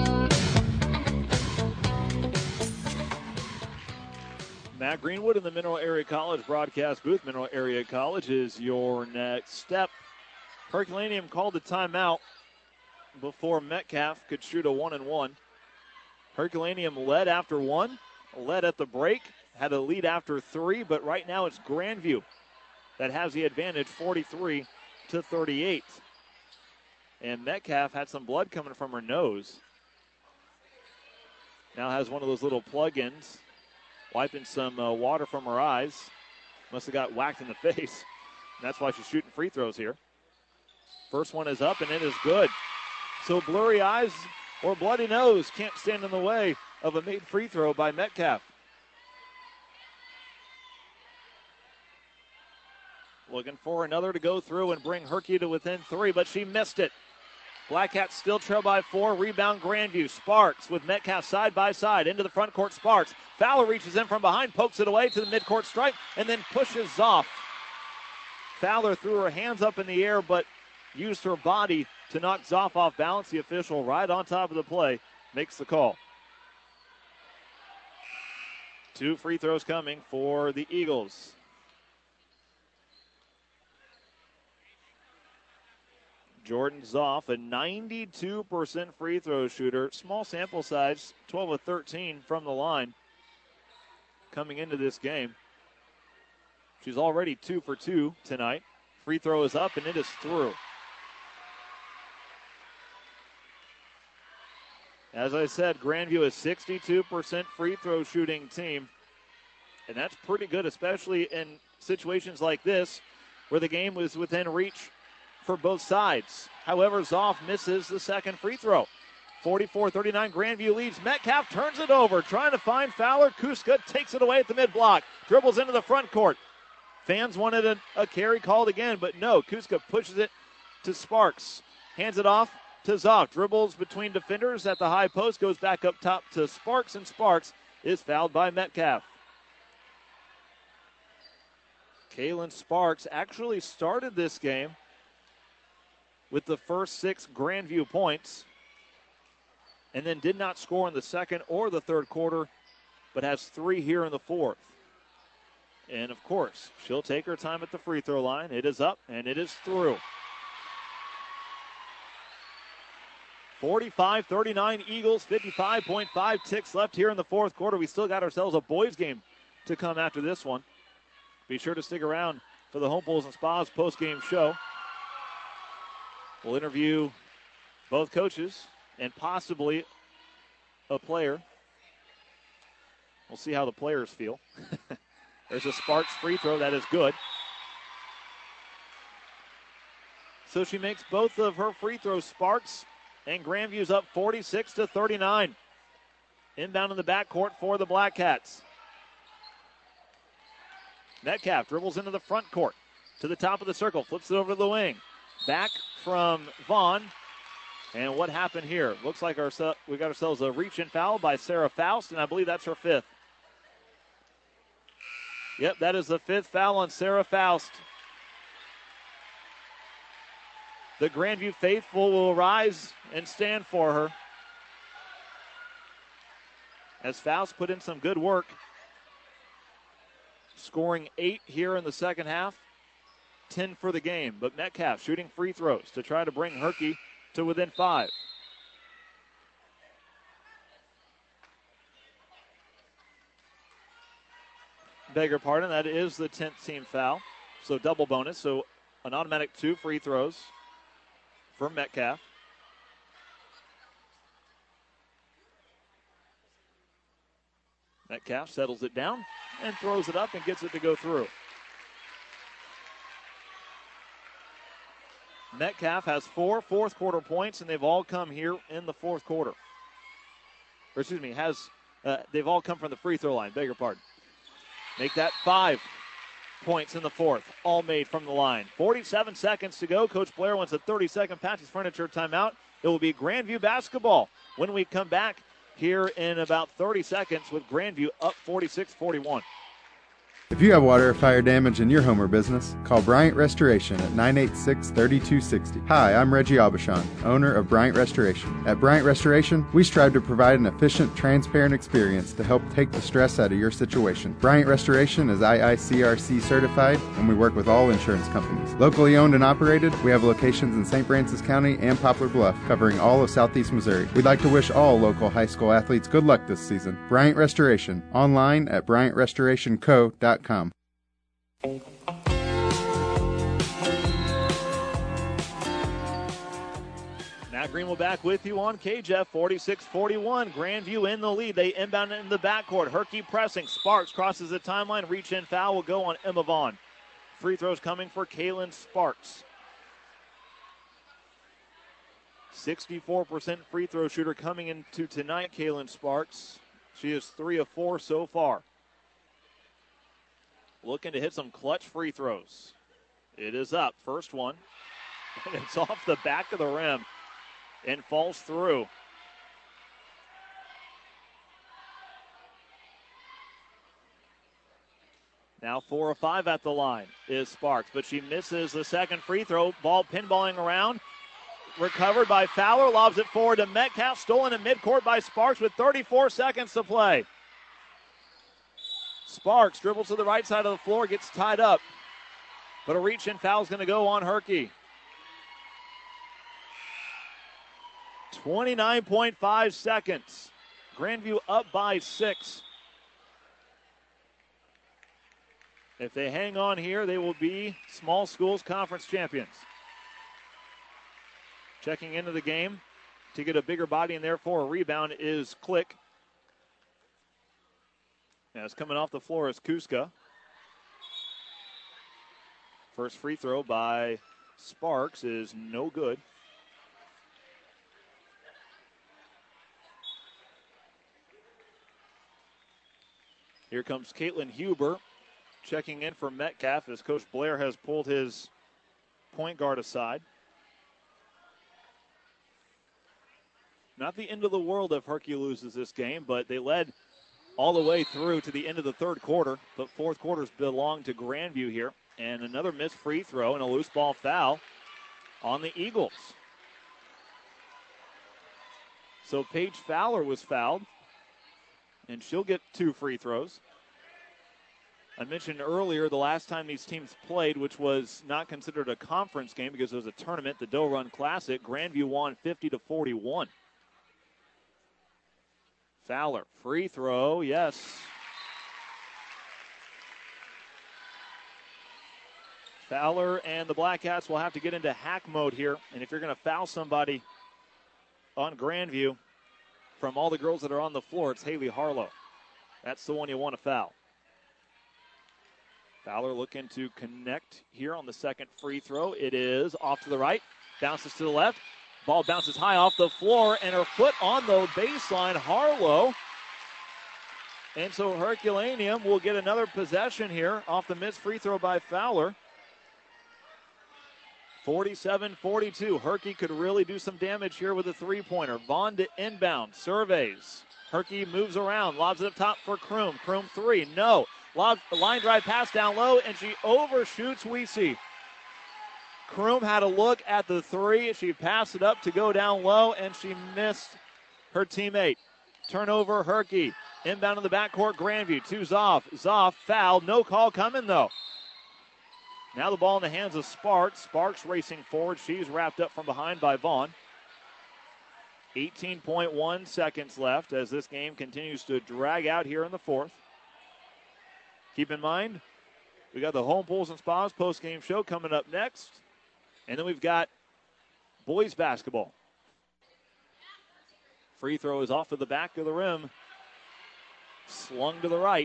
Matt Greenwood in the Mineral Area College broadcast booth. Mineral Area College is your next step. Herculaneum called the timeout before Metcalf could shoot a one and one. Herculaneum led after one, led at the break, had a lead after three, but right now it's Grandview that has the advantage, forty-three to thirty-eight. And Metcalf had some blood coming from her nose. Now has one of those little plug-ins, wiping some uh, water from her eyes. Must have got whacked in the face. And that's why she's shooting free throws here. First one is up, and it is good. So blurry eyes or bloody nose can't stand in the way of a made free throw by Metcalf. Looking for another to go through and bring Herky to within three, but she missed it. Black Cats still trail by four. Rebound Grandview. Sparks with Metcalf side by side. Into the front court, Sparks. Fowler reaches in from behind, pokes it away to the midcourt stripe, and then pushes off. Fowler threw her hands up in the air, but used her body to knock Zoff off balance. The official right on top of the play makes the call. Two free throws coming for the Eagles. Jordan Zoff, a ninety-two percent free throw shooter. Small sample size, twelve of thirteen from the line coming into this game. She's already two for two tonight. Free throw is up, and it is through. As I said, Grandview is sixty-two percent free throw shooting team, and that's pretty good, especially in situations like this where the game was within reach for both sides. However, Zoff misses the second free throw. forty-four thirty-nine, Grandview leads. Metcalf turns it over, trying to find Fowler. Kuska takes it away at the mid-block, dribbles into the front court. Fans wanted a, a carry called again, but no. Kuska pushes it to Sparks, hands it off to Zoff. Dribbles between defenders at the high post, goes back up top to Sparks, and Sparks is fouled by Metcalf. Kaylin Sparks actually started this game with the first six Grandview points, and then did not score in the second or the third quarter, but has three here in the fourth. And, of course, she'll take her time at the free throw line. It is up, and it is through. forty-five thirty-nine Eagles, fifty-five point five ticks left here in the fourth quarter. We still got ourselves a boys game to come after this one. Be sure to stick around for the Home Pools and Spas post-game show. We'll interview both coaches and possibly a player. We'll see how the players feel. There's a Sparks free throw. That is good. So she makes both of her free throws, Sparks, and Grandview's up forty-six to thirty-nine. Inbound in the backcourt for the Black Cats. Metcalf dribbles into the front court to the top of the circle, flips it over to the wing. Back from Vaughn. And what happened here? Looks like our, we got ourselves a reach-in foul by Sarah Faust, and I believe that's her fifth. Yep, that is the fifth foul on Sarah Faust. The Grandview faithful will rise and stand for her, as Faust put in some good work, scoring eight here in the second half. ten for the game, but Metcalf shooting free throws to try to bring Herky to within five. Beg your pardon, that is the tenth team foul, so double bonus, so an automatic two free throws for Metcalf. Metcalf settles it down and throws it up and gets it to go through. Metcalf has four fourth quarter points, and they've all come here in the fourth quarter. Or excuse me, has uh, they've all come from the free throw line. Beg your pardon. Make that five points in the fourth, all made from the line. forty-seven seconds to go. Coach Blair wants a thirty-second Patches Furniture timeout. It will be Grandview basketball when we come back here in about thirty seconds with Grandview up forty-six forty-one. If you have water or fire damage in your home or business, call Bryant Restoration at nine eight six, three two six zero. Hi, I'm Reggie Aubuchon, owner of Bryant Restoration. At Bryant Restoration, we strive to provide an efficient, transparent experience to help take the stress out of your situation. Bryant Restoration is I I C R C certified, and we work with all insurance companies. Locally owned and operated, we have locations in Saint Francis County and Poplar Bluff, covering all of southeast Missouri. We'd like to wish all local high school athletes good luck this season. Bryant Restoration, online at bryant restoration co dot com. Matt Greenwell back with you on K J F forty-six forty-one. Grandview in the lead. They inbound in the backcourt. Herky pressing. Sparks crosses the timeline. Reach in foul will go on Emma Vaughn. Free throws coming for Kaylin Sparks. sixty-four percent free throw shooter coming into tonight, Kaylin Sparks. She is three of four so far. Looking to hit some clutch free throws. It is up. First one. And it's off the back of the rim and falls through. Now four of five at the line is Sparks, but she misses the second free throw. Ball pinballing around. Recovered by Fowler. Lobs it forward to Metcalf. Stolen in midcourt by Sparks with thirty-four seconds to play. Sparks dribbles to the right side of the floor, gets tied up. But a reach-in foul is going to go on Herky. twenty-nine point five seconds. Grandview up by six. If they hang on here, they will be small schools conference champions. Checking into the game to get a bigger body and therefore a rebound is Click. Now it's coming off the floor is Kuska. First free throw by Sparks is no good. Here comes Caitlin Huber checking in for Metcalf as Coach Blair has pulled his point guard aside. Not the end of the world if Herky loses this game, but they led all the way through to the end of the third quarter. But fourth quarters belong to Grandview here. And another missed free throw and a loose ball foul on the Eagles. So Paige Fowler was fouled, and she'll get two free throws. I mentioned earlier the last time these teams played, which was not considered a conference game because it was a tournament, the Doe Run Classic, Grandview won fifty to forty-one. Fowler, free throw, yes. Fowler and the Black Cats will have to get into hack mode here. And if you're going to foul somebody on Grandview, from all the girls that are on the floor, it's Haley Harlow. That's the one you want to foul. Fowler looking to connect here on the second free throw. It is off to the right, bounces to the left. Ball bounces high off the floor, and her foot on the baseline, Harlow. And so Herculaneum will get another possession here off the missed free throw by Fowler. forty-seven forty-two. Herky could really do some damage here with a three-pointer. Vaughn to inbound, surveys. Herky moves around, lobs it up top for Kroom. Kroom three, no. Lob, line drive pass down low, and she overshoots Weesey. Kroom had a look at the three. She passed it up to go down low, and she missed her teammate. Turnover, Herky. Inbound in the backcourt, Grandview to Zoff. Zoff foul, no call coming though. Now the ball in the hands of Sparks. Sparks racing forward. She's wrapped up from behind by Vaughn. eighteen point one seconds left as this game continues to drag out here in the fourth. Keep in mind, we got the Home Pools and Spas post-game show coming up next. And then we've got boys basketball. Free throw is off of the back of the rim. Slung to the right.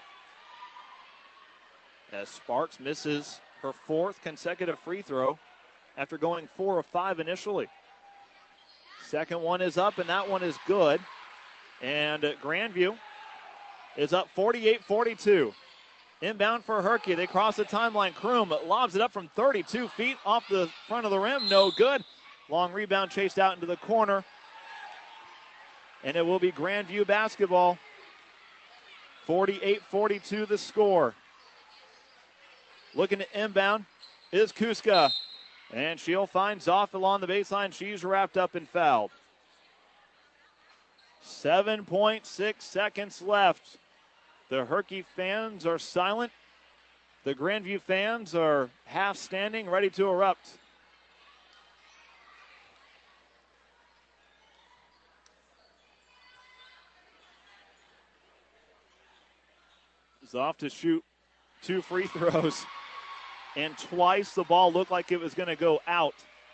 As Sparks misses her fourth consecutive free throw after going four of five initially. Second one is up, and that one is good. And Grandview is up forty-eight forty-two. Inbound for Herky. They cross the timeline. Kroom lobs it up from thirty-two feet off the front of the rim. No good. Long rebound chased out into the corner. And it will be Grandview basketball. forty-eight forty-two the score. Looking to inbound is Kuska. And she'll find Zoff along the baseline. She's wrapped up and fouled. seven point six seconds left. The Herky fans are silent. The Grandview fans are half standing, ready to erupt. Zoff to shoot two free throws. And twice the ball looked like it was going to go out.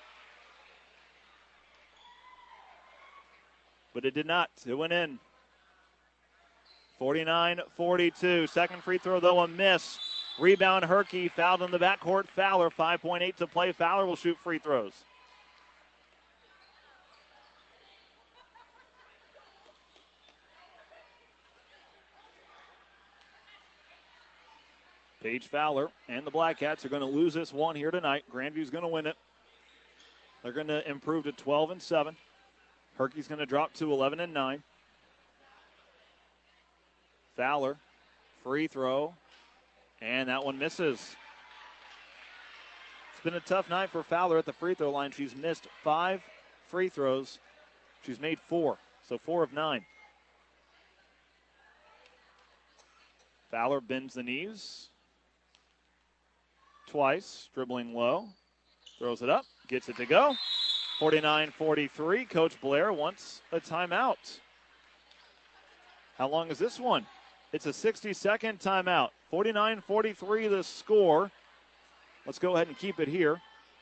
But it did not. It went in. forty-nine forty-two. Second free throw, though, a miss. Rebound, Herky. Fouled in the backcourt. Fowler, five point eight to play. Fowler will shoot free throws. Paige Fowler and the Black Cats are going to lose this one here tonight. Grandview's going to win it. They're going to improve to twelve and seven. Herky's going to drop to eleven and nine. Fowler, free throw, and that one misses. It's been a tough night for Fowler at the free throw line. She's missed five free throws. She's made four, so four of nine. Fowler bends the knees twice, dribbling low, throws it up, gets it to go. forty-nine forty-three. Coach Blair wants a timeout. How long is this one? It's a sixty-second timeout. forty-nine forty-three the score. Let's go ahead and keep it here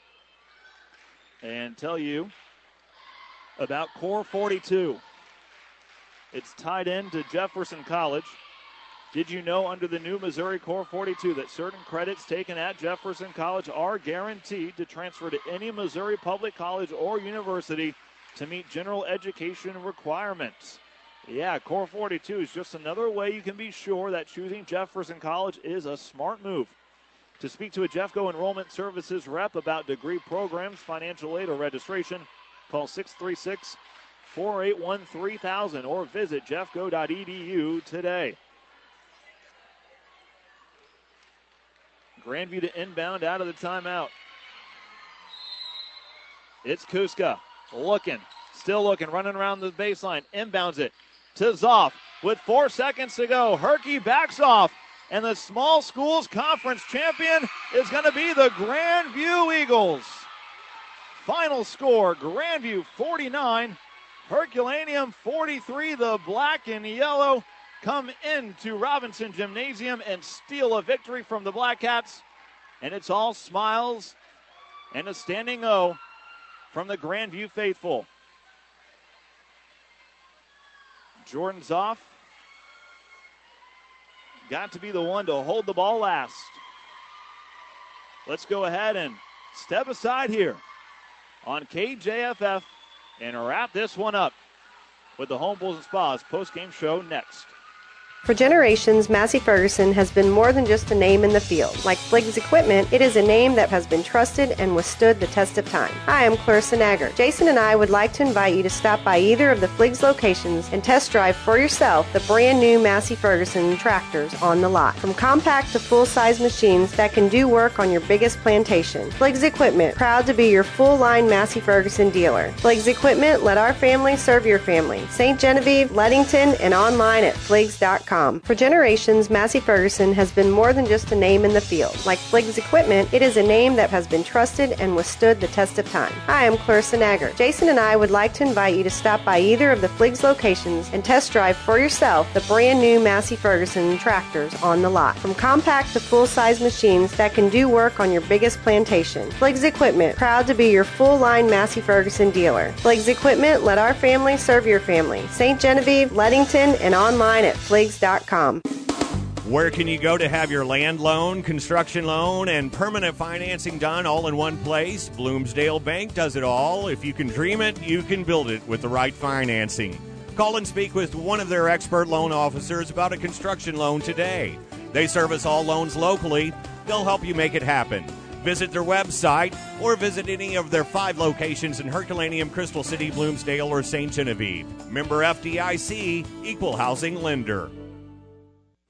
and tell you about Core forty-two. It's tied in to Jefferson College. Did you know under the new Missouri Core forty-two that certain credits taken at Jefferson College are guaranteed to transfer to any Missouri public college or university to meet general education requirements? Yeah, Core forty-two is just another way you can be sure that choosing Jefferson College is a smart move. To speak to a Jeffco Enrollment Services rep about degree programs, financial aid, or registration, call six three six, four eight one, three thousand or visit jeffco dot e d u today. Grandview to inbound out of the timeout. It's Kuska looking, still looking, running around the baseline. Inbounds it to Zoff with four seconds to go. Herky backs off, and the small schools conference champion is going to be the Grandview Eagles. Final score, Grandview forty-nine, Herculaneum forty-three. The black and yellow come into Robinson Gymnasium and steal a victory from the Black Cats. And it's all smiles and a standing O from the Grandview faithful. Jordan Zoff got to be the one to hold the ball last. Let's go ahead and step aside here on K J F F and wrap this one up with the Home Bulls and Spas post-game show next. For generations, Massey Ferguson has been more than just a name in the field. Like Fliggs Equipment, it is a name that has been trusted and withstood the test of time. Hi, I'm Clarissa Nagger. Jason and I would like to invite you to stop by either of the Fliggs locations and test drive for yourself the brand new Massey Ferguson tractors on the lot. From compact to full-size machines that can do work on your biggest plantation. Fliggs Equipment, proud to be your full-line Massey Ferguson dealer. Fliggs Equipment, let our family serve your family. Saint Genevieve, Leadington, and online at fliggs dot com. For generations, Massey Ferguson has been more than just a name in the field. Like Fliggs Equipment, it is a name that has been trusted and withstood the test of time. Hi, I'm Clarissa Nagger. Jason and I would like to invite you to stop by either of the Fliggs locations and test drive for yourself the brand new Massey Ferguson tractors on the lot. From compact to full-size machines that can do work on your biggest plantation. Fliggs Equipment, proud to be your full-line Massey Ferguson dealer. Fliggs Equipment, let our family serve your family. Saint Genevieve, Leadington, and online at fliggs dot com. Where can you go to have your land loan, construction loan, and permanent financing done all in one place? Bloomsdale Bank does it all. If you can dream it, you can build it with the right financing. Call and speak with one of their expert loan officers about a construction loan today. They service all loans locally. They'll help you make it happen. Visit their website or visit any of their five locations in Herculaneum, Crystal City, Bloomsdale, or Saint Genevieve. Member F D I C, Equal Housing Lender.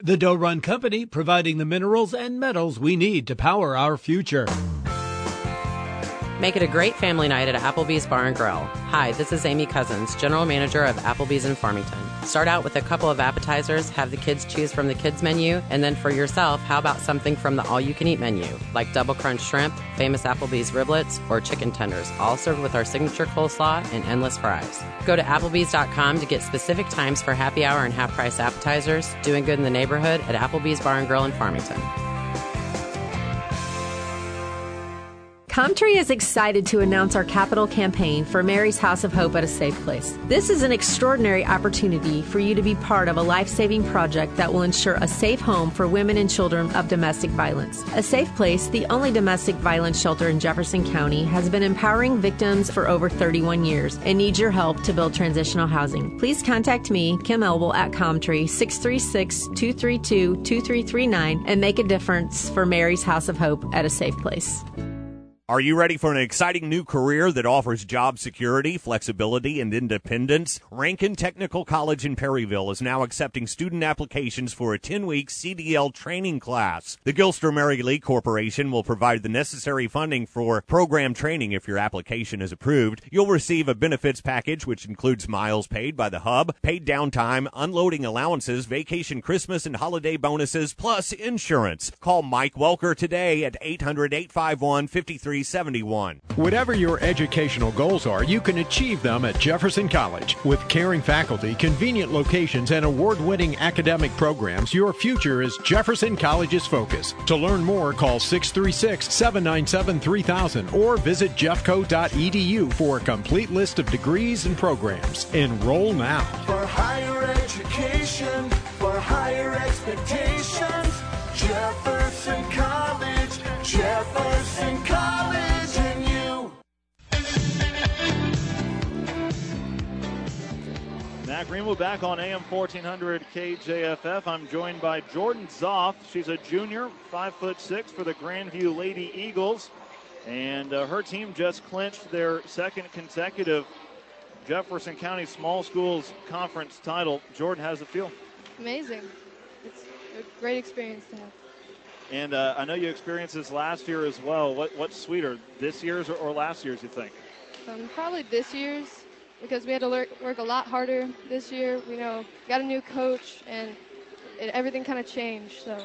The Doe Run Company, providing the minerals and metals we need to power our future. Make it a great family night at Applebee's Bar and Grill. Hi, this is Amy Cousins, General Manager of Applebee's in Farmington. Start out with a couple of appetizers, have the kids choose from the kids menu, and then for yourself, how about something from the all-you-can-eat menu, like double crunch shrimp, famous Applebee's riblets, or chicken tenders, all served with our signature coleslaw and endless fries. Go to Applebee's dot com to get specific times for happy hour and half-price appetizers. Doing good in the neighborhood at Applebee's Bar and Grill in Farmington. Comtree is excited to announce our capital campaign for Mary's House of Hope at a Safe Place. This is an extraordinary opportunity for you to be part of a life-saving project that will ensure a safe home for women and children of domestic violence. A Safe Place, the only domestic violence shelter in Jefferson County, has been empowering victims for over thirty-one years and needs your help to build transitional housing. Please contact me, Kim Elwell, at Comtree, six three six, two three two, two three three nine, and make a difference for Mary's House of Hope at a Safe Place. Are you ready for an exciting new career that offers job security, flexibility, and independence? Rankin Technical College in Perryville is now accepting student applications for a ten-week C D L training class. The Gilster Mary Lee Corporation will provide the necessary funding for program training if your application is approved. You'll receive a benefits package which includes miles paid by the hub, paid downtime, unloading allowances, vacation Christmas and holiday bonuses, plus insurance. Call Mike Welker today at eight hundred, eight five one, five three seventy-one. Whatever your educational goals are, you can achieve them at Jefferson College. With caring faculty, convenient locations, and award-winning academic programs, your future is Jefferson College's focus. To learn more, call six three six, seven nine seven, three thousand or visit jeffco dot e d u for a complete list of degrees and programs. Enroll now. For higher education, for higher expectations, Jefferson College, Jefferson College and you. Matt Greenwood back on A M fourteen hundred K J F F. I'm joined by Jordan Zoff. She's a junior, five foot six for the Grandview Lady Eagles. And uh, her team just clinched their second consecutive Jefferson County Small Schools Conference title. Jordan, how's it feel? Amazing. It's a great experience to have. And uh, I know you experienced this last year as well. What, what's sweeter, this year's or, or last year's, you think? Um, probably this year's, because we had to lur- work a lot harder this year. We know got a new coach, and it, everything kind of changed. So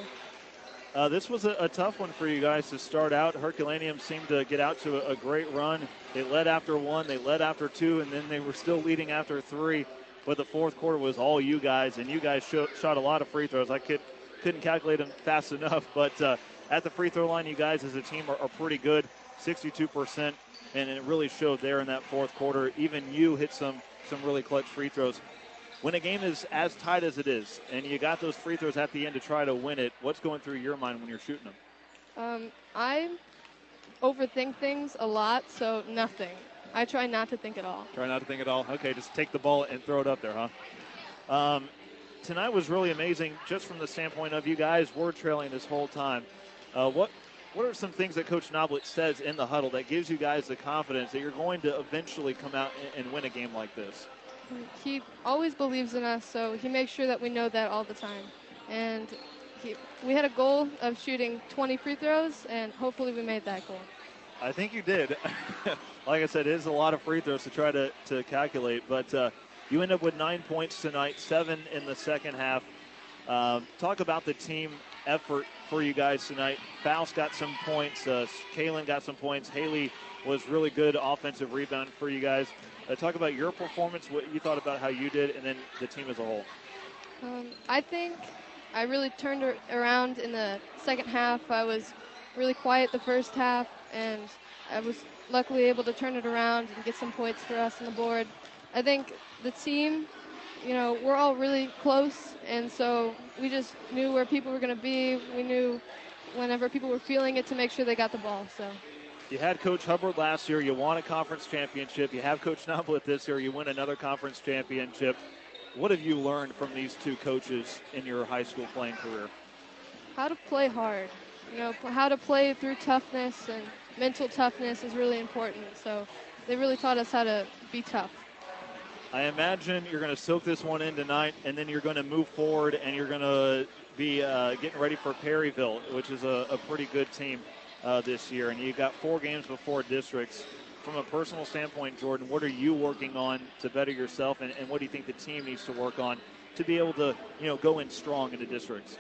uh, this was a, a tough one for you guys to start out. Herculaneum seemed to get out to a, a great run. They led after one, they led after two, and then they were still leading after three. But the fourth quarter was all you guys, and you guys sh- shot a lot of free throws. I could. Couldn't calculate them fast enough, but uh, at the free throw line, you guys as a team are, are pretty good, sixty-two percent, and it really showed there in that fourth quarter. Even you hit some some really clutch free throws. When a game is as tight as it is, and you got those free throws at the end to try to win it, what's going through your mind when you're shooting them? um, I overthink things a lot, so nothing. I try not to think at all. Try not to think at all. Okay, just take the ball and throw it up there, huh? Um, Tonight was really amazing just from the standpoint of you guys were trailing this whole time. Uh, what what are some things that Coach Noblet says in the huddle that gives you guys the confidence that you're going to eventually come out and, and win a game like this? He always believes in us, so he makes sure that we know that all the time. And he, we had a goal of shooting twenty free throws, and hopefully we made that goal. I think you did. Like I said, it is a lot of free throws to try to, to calculate, but uh, you end up with nine points tonight, seven in the second half. Uh, talk about the team effort for you guys tonight. Faust got some points. Uh, Kaylin got some points. Haley was really good offensive rebound for you guys. Uh, talk about your performance, what you thought about how you did, and then the team as a whole. Um, I think I really turned around in the second half. I was really quiet the first half, and I was luckily able to turn it around and get some points for us on the board. I think the team, you know, we're all really close, and so we just knew where people were going to be. We knew whenever people were feeling it to make sure they got the ball. So you had Coach Hubbard last year. You won a conference championship. You have Coach Noblet this year. You win another conference championship. What have you learned from these two coaches in your high school playing career? How to play hard. You know, how to play through toughness, and mental toughness is really important. So they really taught us how to be tough. I imagine you're going to soak this one in tonight, and then you're going to move forward, and you're going to be uh, getting ready for Perryville, which is a, a pretty good team uh, this year. And you've got four games before districts. From a personal standpoint, Jordan, what are you working on to better yourself, and, and what do you think the team needs to work on to be able to, you know, go in strong into districts?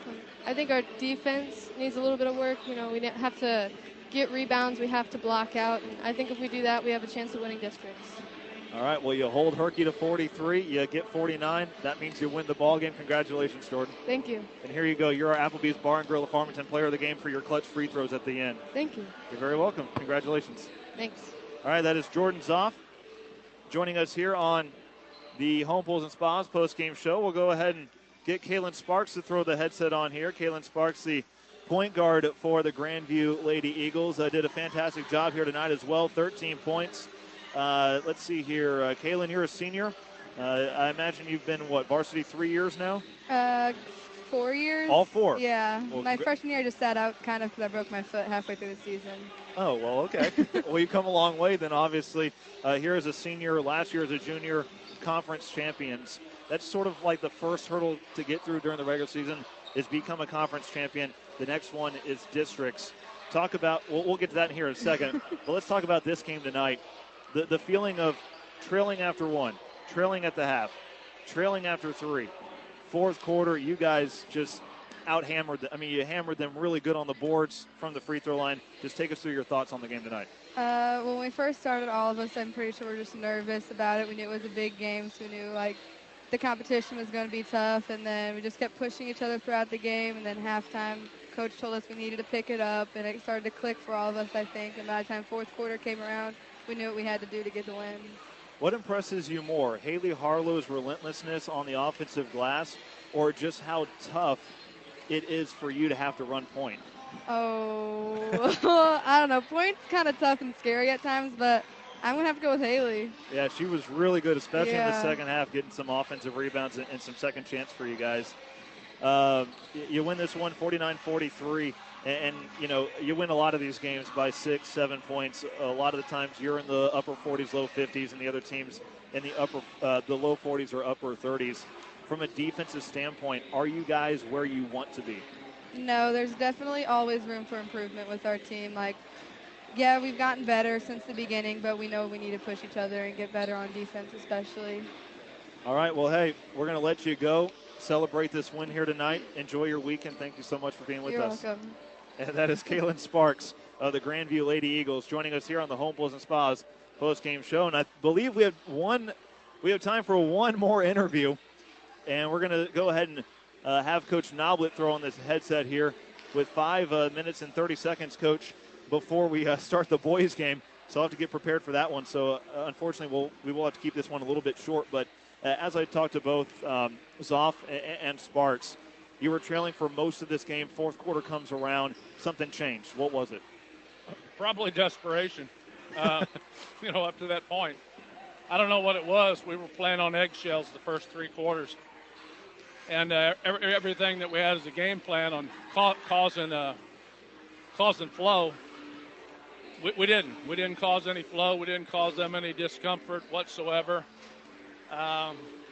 I think our defense needs a little bit of work. You know, we have to get rebounds, we have to block out, and I think if we do that, we have a chance of winning districts. All right, well, you hold Herky to forty-three, you get forty-nine. That means you win the ball game. Congratulations, Jordan. Thank you. And here you go. You're our Applebee's Bar and Grill of Farmington player of the game for your clutch free throws at the end. Thank you. You're very welcome. Congratulations. Thanks. All right, that is Jordan Zoff joining us here on the Home Pools and Spas post-game show. We'll go ahead and get Kaylin Sparks to throw the headset on here. Kaylin Sparks, the point guard for the Grandview Lady Eagles, uh, did a fantastic job here tonight as well. thirteen points. Uh, let's see here. Uh, Kaylin, you're a senior. Uh, I imagine you've been, what, varsity three years now? Uh, four years. All four? Yeah. Well, my congr- freshman year I just sat out kind of because I broke my foot halfway through the season. Oh, well, okay. Well, you've come a long way then, obviously. Uh, here as a senior, last year as a junior, conference champions. That's sort of like the first hurdle to get through during the regular season is become a conference champion. The next one is districts. Talk about, we'll, we'll get to that in here in a second, but let's talk about this game tonight. The, the feeling of trailing after one, trailing at the half, trailing after three. Fourth quarter, you guys just out-hammered them. I mean, you hammered them really good on the boards from the free throw line. Just take us through your thoughts on the game tonight. Uh, when we first started, all of us, I'm pretty sure we were just nervous about it. We knew it was a big game, so we knew, like, the competition was going to be tough, and then we just kept pushing each other throughout the game, and then halftime, Coach told us we needed to pick it up, and it started to click for all of us, I think, and by the time fourth quarter came around, we knew what we had to do to get the win. What impresses you more, Haley Harlow's relentlessness on the offensive glass, or just how tough it is for you to have to run point? Oh, I don't know. Point's kind of tough and scary at times, but I'm going to have to go with Haley. Yeah, she was really good, especially yeah. in the second half, getting some offensive rebounds and, and some second chance for you guys. Uh, you win this one forty-nine forty-three, and, and, you know, you win a lot of these games by six, seven points. A lot of the times you're in the upper forties, low fifties, and the other teams in the upper, uh, the low forties or upper thirties. From a defensive standpoint, are you guys where you want to be? No, there's definitely always room for improvement with our team. Like, yeah, we've gotten better since the beginning, but we know we need to push each other and get better on defense especially. All right, well, hey, we're going to let you go. Celebrate this win here tonight. Enjoy your weekend. Thank you so much for being with You're us. You're welcome. And that is Kaylin Sparks of the Grandview Lady Eagles joining us here on the Home Pools and Spas post-game show. And I believe we have one, we have time for one more interview. And we're going to go ahead and uh, have Coach Noblet throw on this headset here with five uh, minutes and thirty seconds, Coach, before we uh, start the boys' game. So I'll have to get prepared for that one. So uh, unfortunately, we'll, we will have to keep this one a little bit short. But uh, as I talked to both um, Zoff and, and Sparks, you were trailing for most of this game. Fourth quarter comes around. Something changed. What was it? Probably desperation, uh, you know, up to that point. I don't know what it was. We were playing on eggshells the first three quarters. And uh, every, everything that we had as a game plan on ca- causing uh, causing flow, we, we didn't. We didn't cause any flow. We didn't cause them any discomfort whatsoever. Um,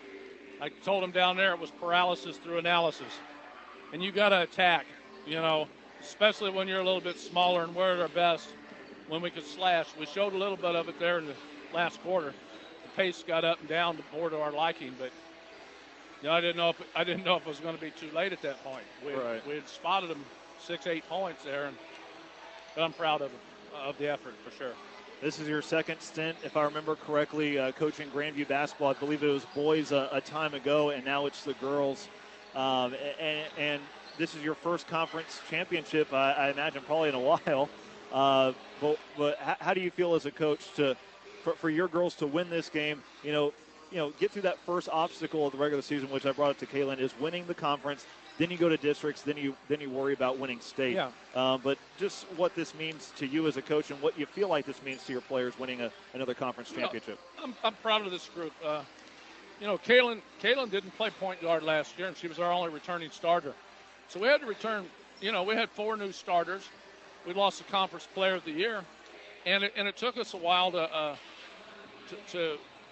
I told them down there it was paralysis through analysis. And you got to attack, you know, especially when you're a little bit smaller, and we're at our best when we could slash. We showed a little bit of it there in the last quarter. The pace got up and down more to our liking, but you know, I didn't know if I didn't know if it was going to be too late at that point. We right. we had spotted them six, eight points there, and but I'm proud of of the effort for sure. This is your second stint, if I remember correctly, uh, coaching Grandview basketball. I believe it was boys a, a time ago, and now it's the girls. Um, and, and this is your first conference championship, I, I imagine, probably in a while. Uh, but but how, how do you feel as a coach to for, for your girls to win this game? You know, you know, get through that first obstacle of the regular season, which I brought up to Kaylin, is winning the conference. Then you go to districts. Then you then you worry about winning state. Yeah. Um, but just what this means to you as a coach, and what you feel like this means to your players winning a, another conference championship. You know, I'm I'm proud of this group. Uh, you know, Kaylin Kaylin didn't play point guard last year, and she was our only returning starter. So we had to return. You know, we had four new starters. We lost the conference player of the year, and it, and it took us a while to uh, to, to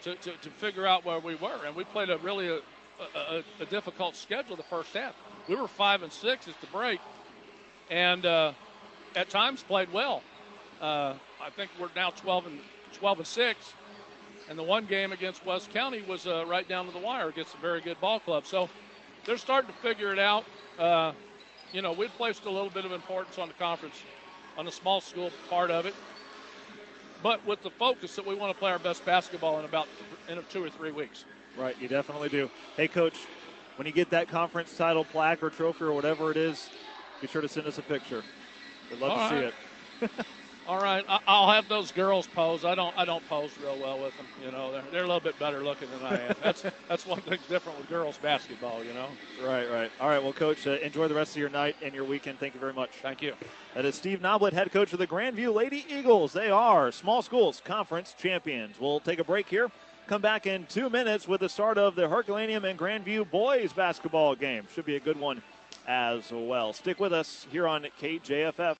to, to, to figure out where we were. And we played a really a, a, a difficult schedule the first half. We were five and six at the break, and uh, at times played well. Uh, I think we're now twelve and twelve and six, and the one game against West County was uh, right down to the wire against a very good ball club. So they're starting to figure it out. Uh, you know, we've placed a little bit of importance on the conference, on the small school part of it, but with the focus that we want to play our best basketball in about in two or three weeks. Right, you definitely do. Hey, Coach, when you get that conference title plaque or trophy or whatever it is, be sure to send us a picture. We'd love All to right. see it. All right, I- I'll have those girls pose. I don't, I don't pose real well with them. You know, they're, they're a little bit better looking than I am. That's that's one thing different with girls basketball. You know. Right, right. All right, well, Coach, uh, enjoy the rest of your night and your weekend. Thank you very much. Thank you. That is Steve Noblet, head coach of the Grandview Lady Eagles. They are Small Schools Conference champions. We'll take a break here. Come back in two minutes with the start of the Herculaneum and Grandview boys basketball game. Should be a good one as well. Stick with us here on K J F F.